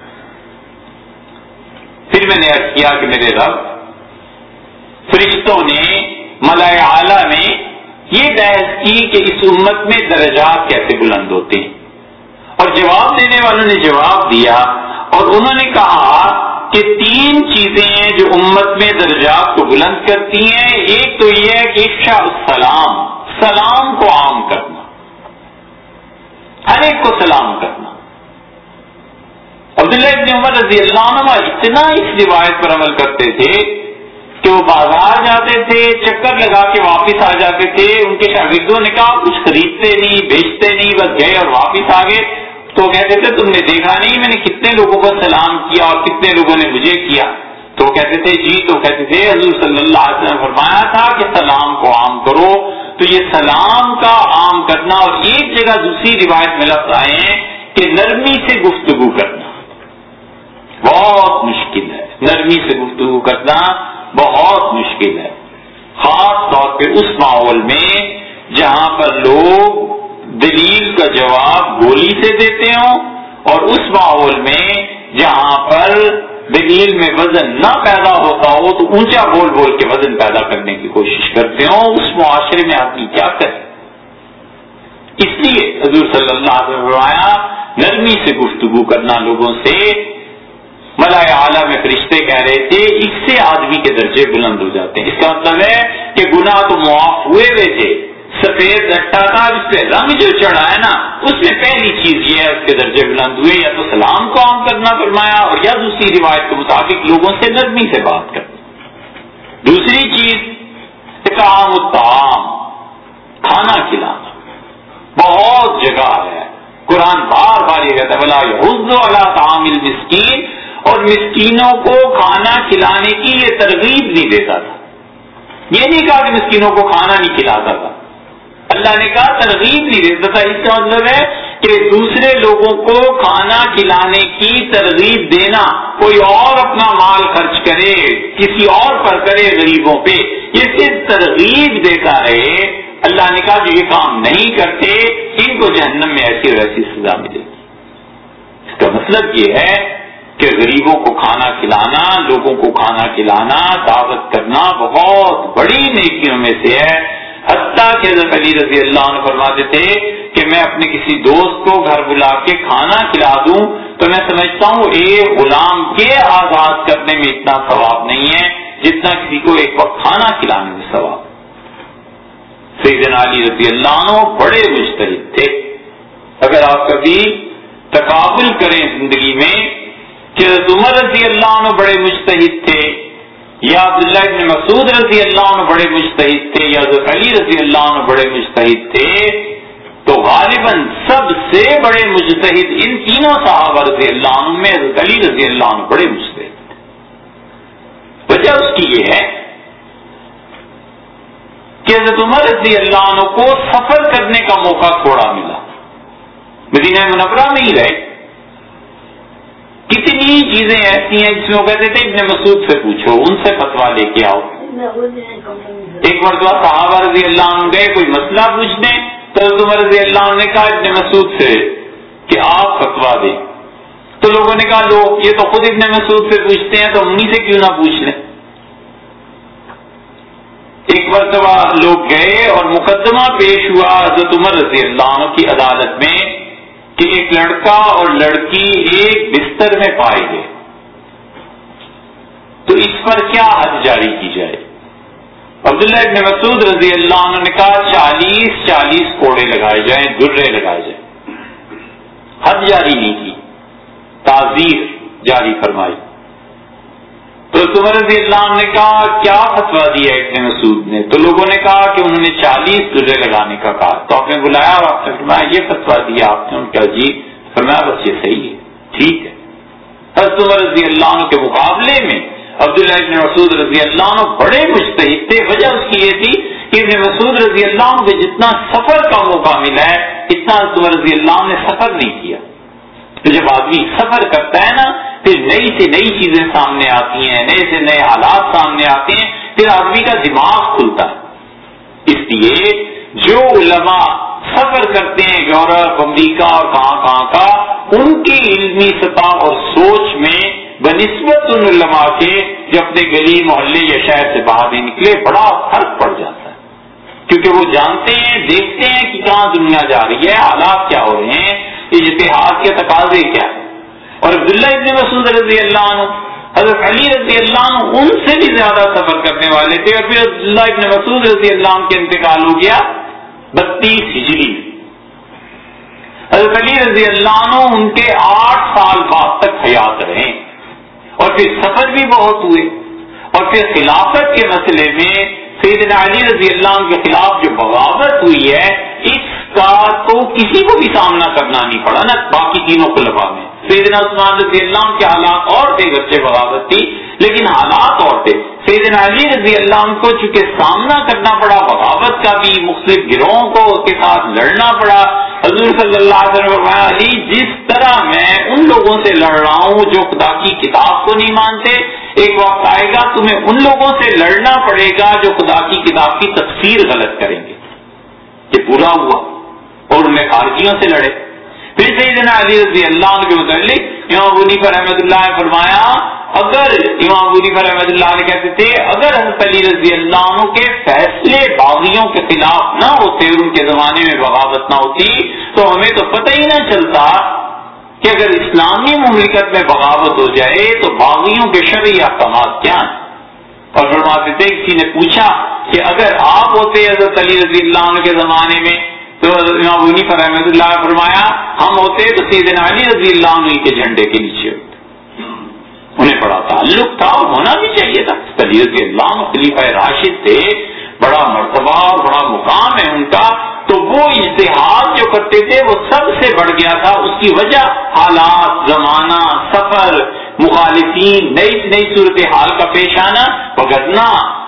پھر میں نے عرض کیا کہ میرے رب، فرشتوں نے ملائے اعلیٰ میں یہ بحث کی کہ اس امت میں درجات کیسے بلند ہوتے ہیں، اور جواب دینے والوں نے جواب دیا اور انہوں نے کہا کہ 3 چیزیں ہیں جو امت میں درجات کو بلند کرتی ہیں. ایک تو یہ ہے کہ افشاء السلام، سلام کو عام کرنا، ہر ایک کو سلام کرنا. اور عبداللہ ابن عمر رضی اللہ عنہ اتنا اس روایت پر عمل کرتے تھے کہ وہ بازار جاتے تھے، چکر لگا کے واپس آ جاتے تھے. ان کے شاگردوں نے کہا کچھ خریدتے نہیں، بیچتے نہیں، بس گئے اور واپس آ گئے. تو کہتے تھے تم نے دیکھا نہیں میں نے کتنے لوگوں کو سلام کیا اور کتنے لوگوں نے مجھے کیا؟ تو کہتے تھے جی. تو کہتے تھے حضور صلی اللہ علیہ وسلم نے فرمایا تھا کہ سلام کو عام کرو. تو یہ سلام کا عام کرنا، اور ایک جگہ دوسری روایت میں لفظ آئے ہیں کہ نرمی سے گفتگو کرنا بہت مشکل ہے. نرمی سے گفتگو کرنا بہت مشکل ہے، خاص طور پہ اس ماحول میں جہاں پر لوگ دلیل کا جواب گولی سے دیتے ہوں، اور اس ماحول میں جہاں پر دلیل میں وزن نہ پیدا ہوتا ہو تو اونچا بول بول کے وزن پیدا کرنے کی کوشش کرتے ہوں. اس معاشرے میں آدمی کیا کرے؟ اس لیے حضور صلی اللہ علیہ وسلم نے فرمایا نرمی سے گفتگو کرنا لوگوں سے. ملائے اعلیٰ میں فرشتے کہہ رہے تھے اس سے آدمی کے درجے بلند ہو جاتے ہیں. اس کا مطلب ہے کہ گناہ تو معاف ہوئے ہوئے تھے، سفید لٹا تھا، اس پہ رنگ جو چڑھا ہے نا، اس میں پہلی چیز یہ ہے اس کے درجے بلند ہوئے. یا تو سلام کو عام کرنا فرمایا، اور یا دوسری روایت کے مطابق لوگوں سے نرمی سے بات کرنا. دوسری چیز اطعام الطعام، کھانا کھلانا. بہت جگہ ہے قرآن بار بار یہ کہتا ہے ولا یحض علی طعام المسکین، اور مسکینوں کو کھانا کھلانے کی یہ ترغیب نہیں دیتا تھا. یہ نہیں کہا کہ مسکینوں کو کھانا نہیں کھلاتا تھا، اللہ نے کہا ترغیب نہیں دیتا تھا. اس کا مطلب ہے کہ دوسرے لوگوں کو کھانا کھلانے کی ترغیب دینا، کوئی اور اپنا مال خرچ کرے، کسی اور پر کرے غریبوں پہ، یہ صرف ترغیب دیتا رہے. اللہ نے کہا جو یہ کام نہیں کرتے ان کو جہنم میں ایسی اور ایسی سزا ملے گی. اس کا مطلب یہ ہے کہ غریبوں کو کھانا کھلانا، لوگوں کو کھانا کھلانا، دعوت کرنا بہت بڑی نیکیوں میں سے ہے. حتیٰ کہ حضرت علی رضی اللہ عنہ فرماتے تھے کہ میں اپنے کسی دوست کو گھر بلا کے کھانا کھلا دوں تو میں سمجھتا ہوں ایک غلام کے آزاد کرنے میں اتنا ثواب نہیں ہے جتنا کسی کو ایک وقت کھانا کھلانے میں ثواب. سیدنا علی رضی اللہ عنہ بڑے مجتہد تھے. اگر آپ کبھی تقابل کریں زندگی میں کہ حضرت عمر رضی اللہ عنہ بڑے مجتہد تھے یا عبداللہ ابن مسعود رضی اللہ عنہ بڑے مجتہد تھے یا حضرت علی رضی اللہ عنہ بڑے مجتہد تھے، تو غالباً سب سے بڑے مجتہد ان تینوں صحابہ رضی اللہ عنہ میں حضرت علی رضی اللہ عنہ بڑے مجتہد تھے. وجہ اس کی یہ ہے کہ حضرت عمر رضی اللہ عنہ کو سفر کرنے کا موقع تھوڑا ملا، مدینہ منورہ میں ہی رہے. کتنی چیزیں ایسی ہیں جس میں وہ کہتے تھے ابن مسعود سے پوچھو، ان سے فتویٰ لے کے آؤ. ایک مرتبہ صحابہ رضی اللہ عنہ گئے کوئی مسئلہ پوچھنے تو حضرت عمر رضی اللہ عنہ نے کہا ابن مسعود سے کہ آپ فتویٰ دیں. تو لوگوں نے کہا لو یہ تو خود ابن مسعود سے پوچھتے ہیں تو انہی سے کیوں نہ پوچھ لیں. ایک مرتبہ لوگ گئے اور مقدمہ پیش ہوا حضرت عمر رضی اللہ عنہ کی عدالت میں کہ ایک لڑکا اور لڑکی ایک بستر میں پائے گئے، تو اس پر کیا حد جاری کی جائے؟ عبداللہ ابن مسعود رضی اللہ عنہ نے کہا 40 کوڑے لگائے جائیں، درے لگائے جائیں. حد جاری نہیں کی، تعزیر جاری فرمائی. تو عمر رضی اللہ عنہ نے کہا کیا فتویٰ دیا ابن مسعود نے؟ تو لوگوں نے کہا کہ انہوں نے 40 درے لگانے کا کہا. تو آپ نے بلایا اور آپ نے فرمایا یہ فتویٰ دیا آپ نے؟ ان کا جی. فرمایا بس یہ صحیح ہے، ٹھیک ہے. حضرت عمر رضی اللہ عنہ کے مقابلے میں عبداللہ ابن مسعود رضی اللہ عنہ بڑے مجتہد تھے. وجہ اس کی یہ تھی کہ ابن مسعود رضی اللہ عنہ کو جتنا سفر کا موقع ملا ہے اتنا حضرت عمر رضی اللہ عنہ نے سفر نہیں کیا. تو جب آدمی سفر کرتا ہے نا پھر نئی سے نئی چیزیں سامنے آتی ہیں، نئے سے نئے حالات سامنے آتے ہیں، پھر آدمی کا دماغ کھلتا ہے. اس لیے جو علماء سفر کرتے ہیں یورپ، امریکہ اور کہاں کا، ان کی علمی سطح اور سوچ میں بنسبت ان علماء کے جو اپنے گلی محلے یا شہر سے باہر نہیں نکلے بڑا فرق پڑ جاتا ہے. کیونکہ وہ جانتے ہیں، دیکھتے ہیں کہ کہاں دنیا جا رہی ہے، حالات کیا ہو رہے ہیں، اجتہاد کے تقاضے کیا ہیں. اور عبداللہ ابن مسعود رضی اللہ عنہ، حضرت علی رضی اللہ عنہ ان سے بھی زیادہ سفر کرنے والے تھے. اور پھر عبداللہ ابن مسعود رضی اللہ عنہ کے انتقال ہو گیا 32 ہجری میں. حضرت علی رضی اللہ عنہ ان کے 8 سال بعد تک حیات رہے، اور پھر سفر بھی بہت ہوئے، اور پھر خلافت کے مسئلے میں سیدنا علی رضی اللہ عنہ کے خلاف جو بغاوت ہوئی ہے، اس کا تو کسی کو بھی سامنا کرنا نہیں پڑا نا باقی تینوں خلفاء میں۔ سیدنا عثمان رضی اللہ عنہ کے حالات اور تھے، گرچہ بغاوت تھی لیکن حالات اور تھے۔ سیدنا علی رضی اللہ عنہ کو چونکہ سامنا کرنا پڑا بغاوت کا بھی، مختلف گروہوں کو کے ساتھ لڑنا پڑا۔ حضور صلی اللہ علیہ وسلم فرمایا، علی جس طرح میں ان لوگوں سے لڑ رہا ہوں جو خدا کی کتاب کو نہیں مانتے، ایک وقت آئے گا تمہیں ان لوگوں سے لڑنا پڑے گا جو خدا کی کتاب کی تفسیر غلط کریں گے۔ یہ پورا ہوا اور ان میں خارجیوں سے لڑے۔ پھر سیدنا علی رضی اللہ عنہ کے متعلق امام ابو حنیفہ رحمۃ اللہ نے فرمایا، اگر امام ابو حنیفہ رحمۃ اللہ علیہ کہتے تھے اگر حضرت علی رضی اللہ عنہ کے فیصلے باغیوں کے خلاف نہ ہوتے اور ان کے زمانے میں بغاوت نہ ہوتی تو ہمیں تو پتہ ہی نہ چلتا کہ اگر اسلامی مملکت میں بغاوت ہو جائے تو باغیوں کے شرعی احکامات کیا ہیں۔ اور فرماتے تھے کسی نے پوچھا کہ اگر آپ ہوتے حضرت علی رضی اللہ عنہ کے زمانے میں تو امام ابو حنیفہ رحمۃ اللہ نے فرمایا ہم ہوتے تو سیدنا علی رضی اللہ عنہ کے جھنڈے کے نیچے ہوتے۔ انہیں بڑا تعلق تھا اور ہونا بھی چاہیے تھا۔ علی رضی اللہ عنہ خلیفہ راشد تھے، بڑا مرتبہ اور بڑا مقام ہے ان کا، تو وہ اجتہاد جو کرتے تھے وہ سب سے بڑھ گیا تھا۔ اس کی وجہ حالات، زمانہ، سفر، مخالفین، نئی صورتحال کا پیش آنا، وگرنہ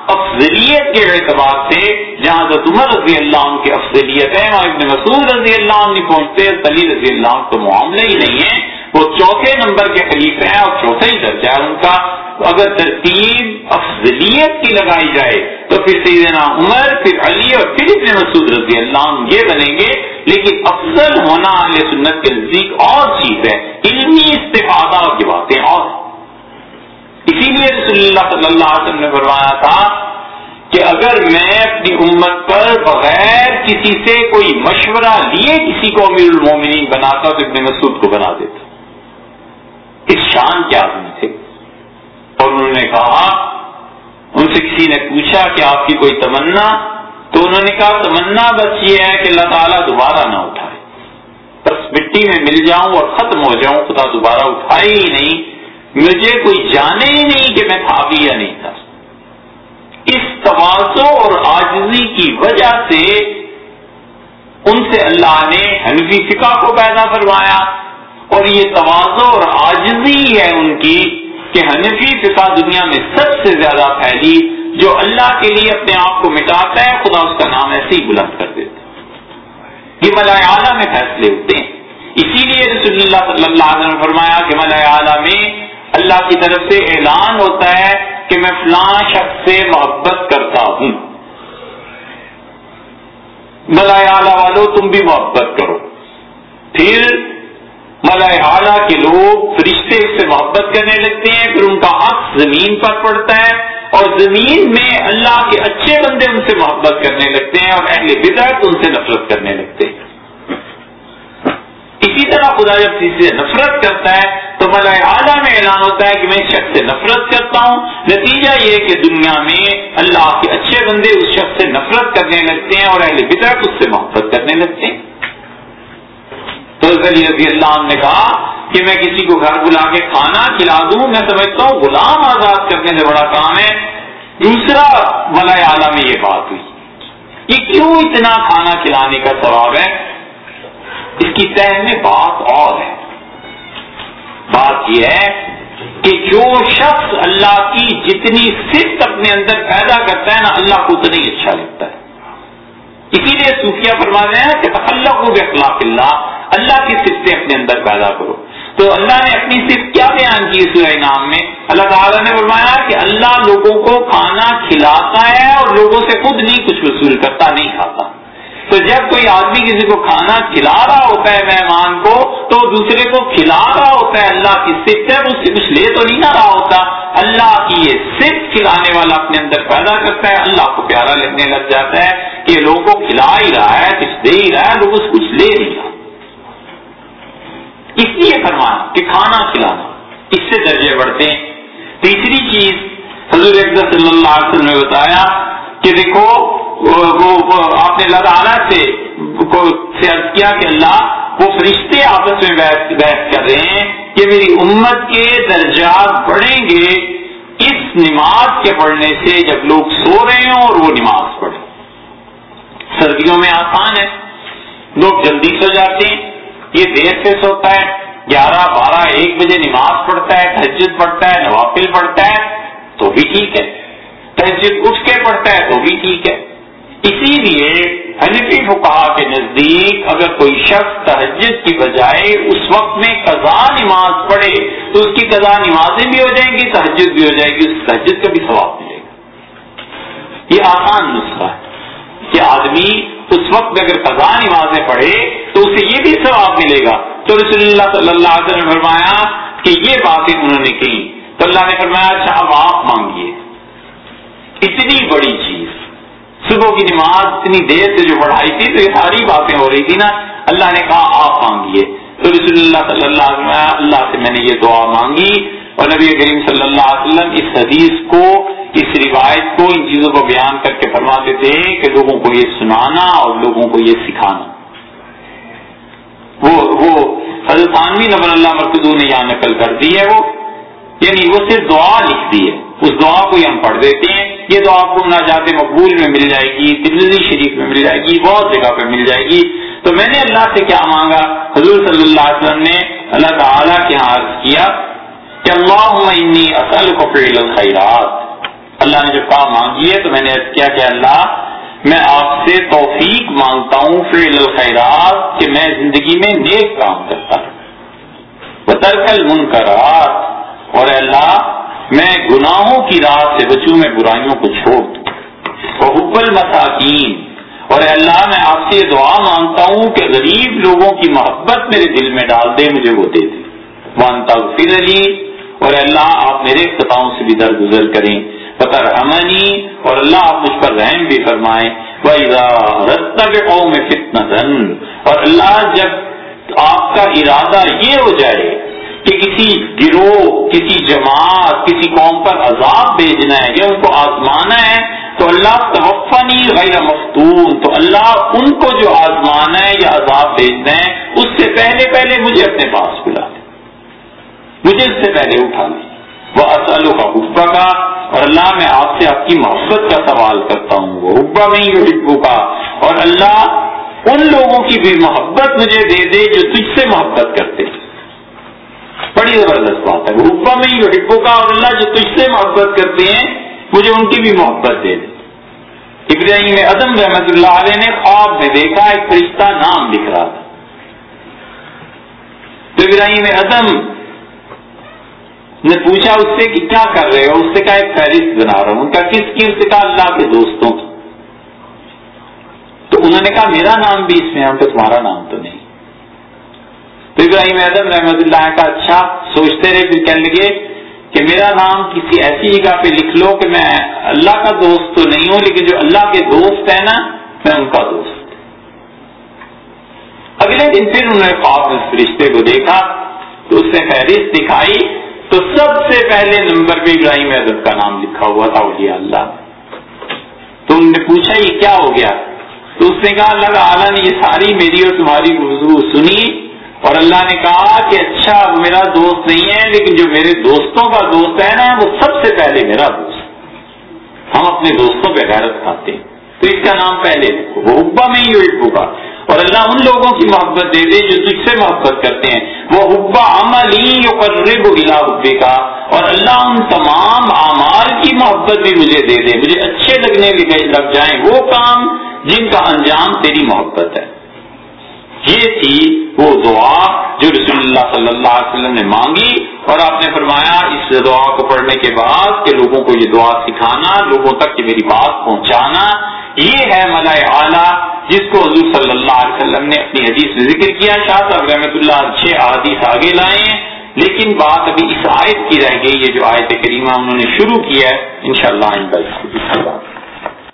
افضلیت کے اعتبار سے جہاں حضرت عمر رضی اللہ عنہ کی افضلیت ہے وہاں ابن مسعود رضی اللہ عنہ نہیں پہنچتے، علی رضی اللہ عنہ تو معاملہ ہی نہیں ہے، وہ چوتھے نمبر کے خلیفہ ہیں اور چوتھا ہی درجہ ہے ان کا۔ اگر ترتیب افضلیت کی لگائی جائے تو پھر سیدنا عمر، پھر علی اور پھر ابن مسعود رضی اللہ عنہ یہ بنیں گے، لیکن افضل ہونا اہل سنت کے نزدیک اور چیز ہے، علمی استفادہ کی باتیں اور۔ اسی لیے رسول اللہ صلی اللہ علیہ وسلم نے فرمایا تھا کہ اگر میں اپنی امت پر بغیر کسی سے کوئی مشورہ لیے کسی کو امیر المومنین بناتا تو ابن مسعود کو بنا دیتا۔ اس شان کے آدمی تھے۔ اور انہوں نے کہا، ان سے کسی نے پوچھا کہ آپ کی کوئی تمنا، تو انہوں نے کہا تمنا بس یہ ہے کہ اللہ تعالیٰ دوبارہ نہ اٹھائے، بس مٹی میں مل جاؤں اور ختم ہو جاؤں، خدا دوبارہ اٹھائے ہی نہیں، مجھے کوئی جانے ہی نہیں کہ میں تھا بھی یا نہیں تھا۔ اس تواضع اور عاجزی کی وجہ سے ان سے اللہ نے حنفی فقہ کو پیدا فرمایا، اور یہ تواضع اور عاجزی ہے ان کی کہ حنفی فقہ دنیا میں سب سے زیادہ پھیلی۔ جو اللہ کے لیے اپنے آپ کو مٹاتا ہے خدا اس کا نام ایسے ہی بلند کر دیتا ہے۔ یہ ملائے اعلیٰ میں فیصلے ہوتے ہیں، اسی لیے رسول اللہ صلی اللہ علیہ وسلم نے فرمایا کہ ملائے اعلیٰ میں اللہ کی طرف سے اعلان ہوتا ہے کہ میں فلاں شخص سے محبت کرتا ہوں، ملائے اعلیٰ والوں تم بھی محبت کرو۔ پھر ملائے اعلیٰ کے لوگ فرشتے اس سے محبت کرنے لگتے ہیں، پھر ان کا حق زمین پر پڑتا ہے اور زمین میں اللہ کے اچھے بندے ان سے محبت کرنے لگتے ہیں اور اہل بدعت ان سے نفرت کرنے لگتے ہیں۔ اسی طرح خدا جب کسی سے نفرت کرتا ہے تو ملائے اعلیٰ میں اعلان ہوتا ہے کہ میں اس شخص سے نفرت کرتا ہوں۔ نتیجہ یہ کہ دنیا میں اللہ کے اچھے بندے اس شخص سے نفرت کرنے لگتے ہیں اور اہل بدعت اس سے محبت کرنے لگتے ہیں۔ تو علی رضی اللہ عنہ نے کہا کہ میں کسی کو گھر بلا کے کھانا کھلا دوں، میں سمجھتا ہوں غلام آزاد کرنے سے بڑا کام ہے۔ دوسرا ملائے اعلیٰ میں یہ بات ہوئی، یہ کیوں اتنا کھانا کھلانے کا ثواب ہے؟ اس کی تہ میں بات اور ہے۔ بات یہ ہے کہ جو شخص اللہ کی جتنی صفت اپنے اندر پیدا کرتا ہے نا اللہ کو اتنا ہی اچھا لگتا ہے۔ اسی لیے صوفیہ فرماتے ہیں کہ تخلقوا باخلاق اللہ، اللہ کی صفتیں اپنے اندر پیدا کرو۔ تو اللہ نے اپنی صفت کیا بیان کی سورہ انعام میں؟ اللہ تعالیٰ نے فرمایا کہ اللہ لوگوں کو کھانا کھلاتا ہے اور لوگوں سے خود نہیں کچھ وصول کرتا، نہیں کھاتا۔ تو جب کوئی آدمی کسی کو کھانا کھلا رہا ہوتا ہے مہمان کو تو دوسرے کو کھلا رہا ہوتا ہے، اللہ کی صفت ہے، اس سے کچھ لے تو نہیں نہ رہا ہوتا۔ اللہ کی یہ صفت کھلانے والا اپنے اندر پیدا کرتا ہے، اللہ کو پیارا لگنے لگ جاتا ہے کہ لوگوں کو کھلا ہی رہا ہے، کچھ دے ہی رہا ہے، لوگوں سے کچھ لے نہیں رہا۔ اس لیے فرمایا کہ کھانا کھلانا، اس سے درجے بڑھتے ہیں۔ تیسری چیز حضور اکرم صلی اللہ علیہ وسلم نے بتایا کہ دیکھو وہ آپ نے اللہ تعالیٰ سے عرض کیا کہ اللہ وہ فرشتے آپس میں بحث کر رہے ہیں کہ میری امت کے درجات بڑھیں گے اس نماز کے پڑھنے سے جب لوگ سو رہے ہوں اور وہ نماز پڑھیں. سردیوں میں آسان ہے، لوگ جلدی سو جاتے ہیں، یہ دیر سے سوتا ہے، 11، 12، 1 بجے نماز پڑھتا ہے، تہجد پڑھتا ہے، نوافل پڑھتا ہے تو بھی ٹھیک ہے، تہجد اٹھ کے پڑھتا ہے تو بھی ٹھیک ہے. اسی لیے حنفی فقہا کے نزدیک اگر کوئی شخص تہجد کی بجائے اس وقت میں قضا نماز پڑھے تو اس کی قضا نمازیں بھی ہو جائیں گی، تہجد بھی ہو جائے گی، اس تہجد کا بھی ثواب ملے گا. یہ آسان نسخہ ہے کہ آدمی اس وقت میں اگر قضا نمازیں پڑھے تو اسے یہ بھی ثواب ملے گا. تو رسول اللہ صلی اللہ علیہ وسلم نے فرمایا کہ یہ باتیں انہوں نے کی تو اللہ نے فرمایا اچھا اب آپ مانگیے. اتنی بڑی چیز صبح کی نماز اتنی دیر سے جو پڑھائی تھی تو یہ ساری باتیں ہو رہی تھی نا، اللہ نے کہا آپ مانگیے. تو رسول اللہ صلی اللہ علیہ وسلم اللہ سے میں نے یہ دعا مانگی اور نبی کریم صلی اللہ علیہ وسلم اس حدیث کو، اس روایت کو، ان چیزوں کو بیان کر کے فرماتے تھے کہ لوگوں کو یہ سنانا اور لوگوں کو یہ سکھانا. وہ حضرت ثانوی نبر اللہ مرکزو نے یہاں نقل کر دی ہے، وہ یعنی وہ صرف دعا لکھ دی ہے، اس دعا کو ہی ہم پڑھ دیتے ہیں. یہ دعا آپ کو مناجات مقبول میں مل جائے گی، ترمذی شریف میں مل جائے گی، بہت جگہ پہ مل جائے گی. تو میں نے اللہ سے کیا مانگا؟ حضور صلی اللہ علیہ وسلم نے اللہ تعالیٰ کے یہاں عرض کیا کہ اللہم انی اسألک فعل الخیرات. اللہ نے جب کہا مانگی ہے تو میں نے عرض کیا کہ اللہ میں آپ سے توفیق مانگتا ہوں فعل الخیرات کہ میں زندگی میں نیک کام کرتا ہوں، وترک المنکرات اور اللہ میں گناہوں کی راہ سے بچوں، میں برائیوں کو چھوڑ دوں، وحب المساکین اور اللہ میں آپ سے یہ دعا مانگتا ہوں کہ غریب لوگوں کی محبت میرے دل میں ڈال دے، مجھے وہ دے دے. وان تغفر لی اور اللہ آپ میرے خطاؤں سے بھی درگزر کریں، فترحمنی اور اللہ آپ مجھ پر رحم بھی فرمائیں. وَإِذَا أَرَدتَّ بِقَوْمٍ فِتْنَةً اور اللہ جب آپ کا ارادہ یہ ہو جائے کہ کسی گروہ، کسی جماعت، کسی قوم پر عذاب بھیجنا ہے یا ان کو آزمانا ہے تو اللہ توفنی غیر مفتون، تو اللہ ان کو جو آزمانا ہے یا عذاب بھیجنا ہے اس سے پہلے مجھے اپنے پاس بلا دے، مجھے اس سے پہلے اٹھا لے. وہ اسألک حبک اور اللہ میں آپ سے آپ کی محبت کا سوال کرتا ہوں، وہ حب من یحبک اور اللہ ان لوگوں کی بھی محبت مجھے دے دے جو تجھ سے محبت کرتے. بڑی زبردست بات ہے، وہ حب من یحبک اور اللہ جو تجھ سے محبت کرتے ہیں مجھے ان کی بھی محبت دے دے. ابراہیم ادم رحمت اللہ علیہ نے خواب میں دیکھا ایک فرشتہ نام لکھ رہا تھا، تو ابراہیم ادم نے پوچھا اس سے کہ کیا کر رہے ہو؟ اس سے کہا ایک فہرست بنا رہا ہوں. ان کا کس کی؟ اس سے کہا اللہ کے دوستوں کی. تو انہوں نے کہا میرا نام بھی اس میں ہے، تو تمہارا نام تو نہیں. تو ابراہیم ادم رحمت اللہ کا اچھا سوچتے رہے، پھر کہنے لگے کہ میرا نام کسی ایسی جگہ پہ لکھ لو کہ میں اللہ کا دوست تو نہیں ہوں لیکن جو اللہ کے دوست ہے نا میں ان کا دوست. اگلے دن پھر انہوں نے خواب میں فرشتے کو دیکھا تو اس نے فہرست دکھائی تو سب سے پہلے نمبر پہ ابراہیم ادم کا نام لکھا ہوا تھا، اولیاء اللہ. تو انہوں نے پوچھا یہ کیا ہو گیا؟ تو اس نے کہا اللہ تعالیٰ نے یہ ساری میری اور تمہاری گفتگو سنی اور اللہ نے کہا کہ اچھا وہ میرا دوست نہیں ہے لیکن جو میرے دوستوں کا دوست ہے نا وہ سب سے پہلے میرا دوست. ہم اپنے دوستوں پہ غیرت کھاتے ہیں تو اس کا نام پہلے لکھو، وہ حبا میں ہی ہوگا اور اللہ ان لوگوں کی محبت دے دے جو تجھ سے محبت کرتے ہیں. وہ حبا عملی یقرب الی حبک اور اللہ ان تمام اعمال کی محبت بھی مجھے دے دے، مجھے اچھے لگنے لگ جائیں وہ کام جن کا انجام تیری محبت ہے. یہ تھی وہ دعا جو رسول اللہ صلی اللہ علیہ وسلم نے مانگی اور آپ نے فرمایا اس دعا کو پڑھنے کے بعد کہ لوگوں کو یہ دعا سکھانا، لوگوں تک کہ میری بات پہنچانا، یہ ہے ملائے اعلیٰ جس کو حضور صلی اللہ علیہ وسلم نے اپنی حدیث میں ذکر کیا. شاہ صاحب رحمۃ اللہ 6 احادیث آگے لائے ہیں لیکن بات ابھی اس آیت کی رہ گئی ہے جو آیت کریمہ انہوں نے شروع کیا ہے. انشاءاللہ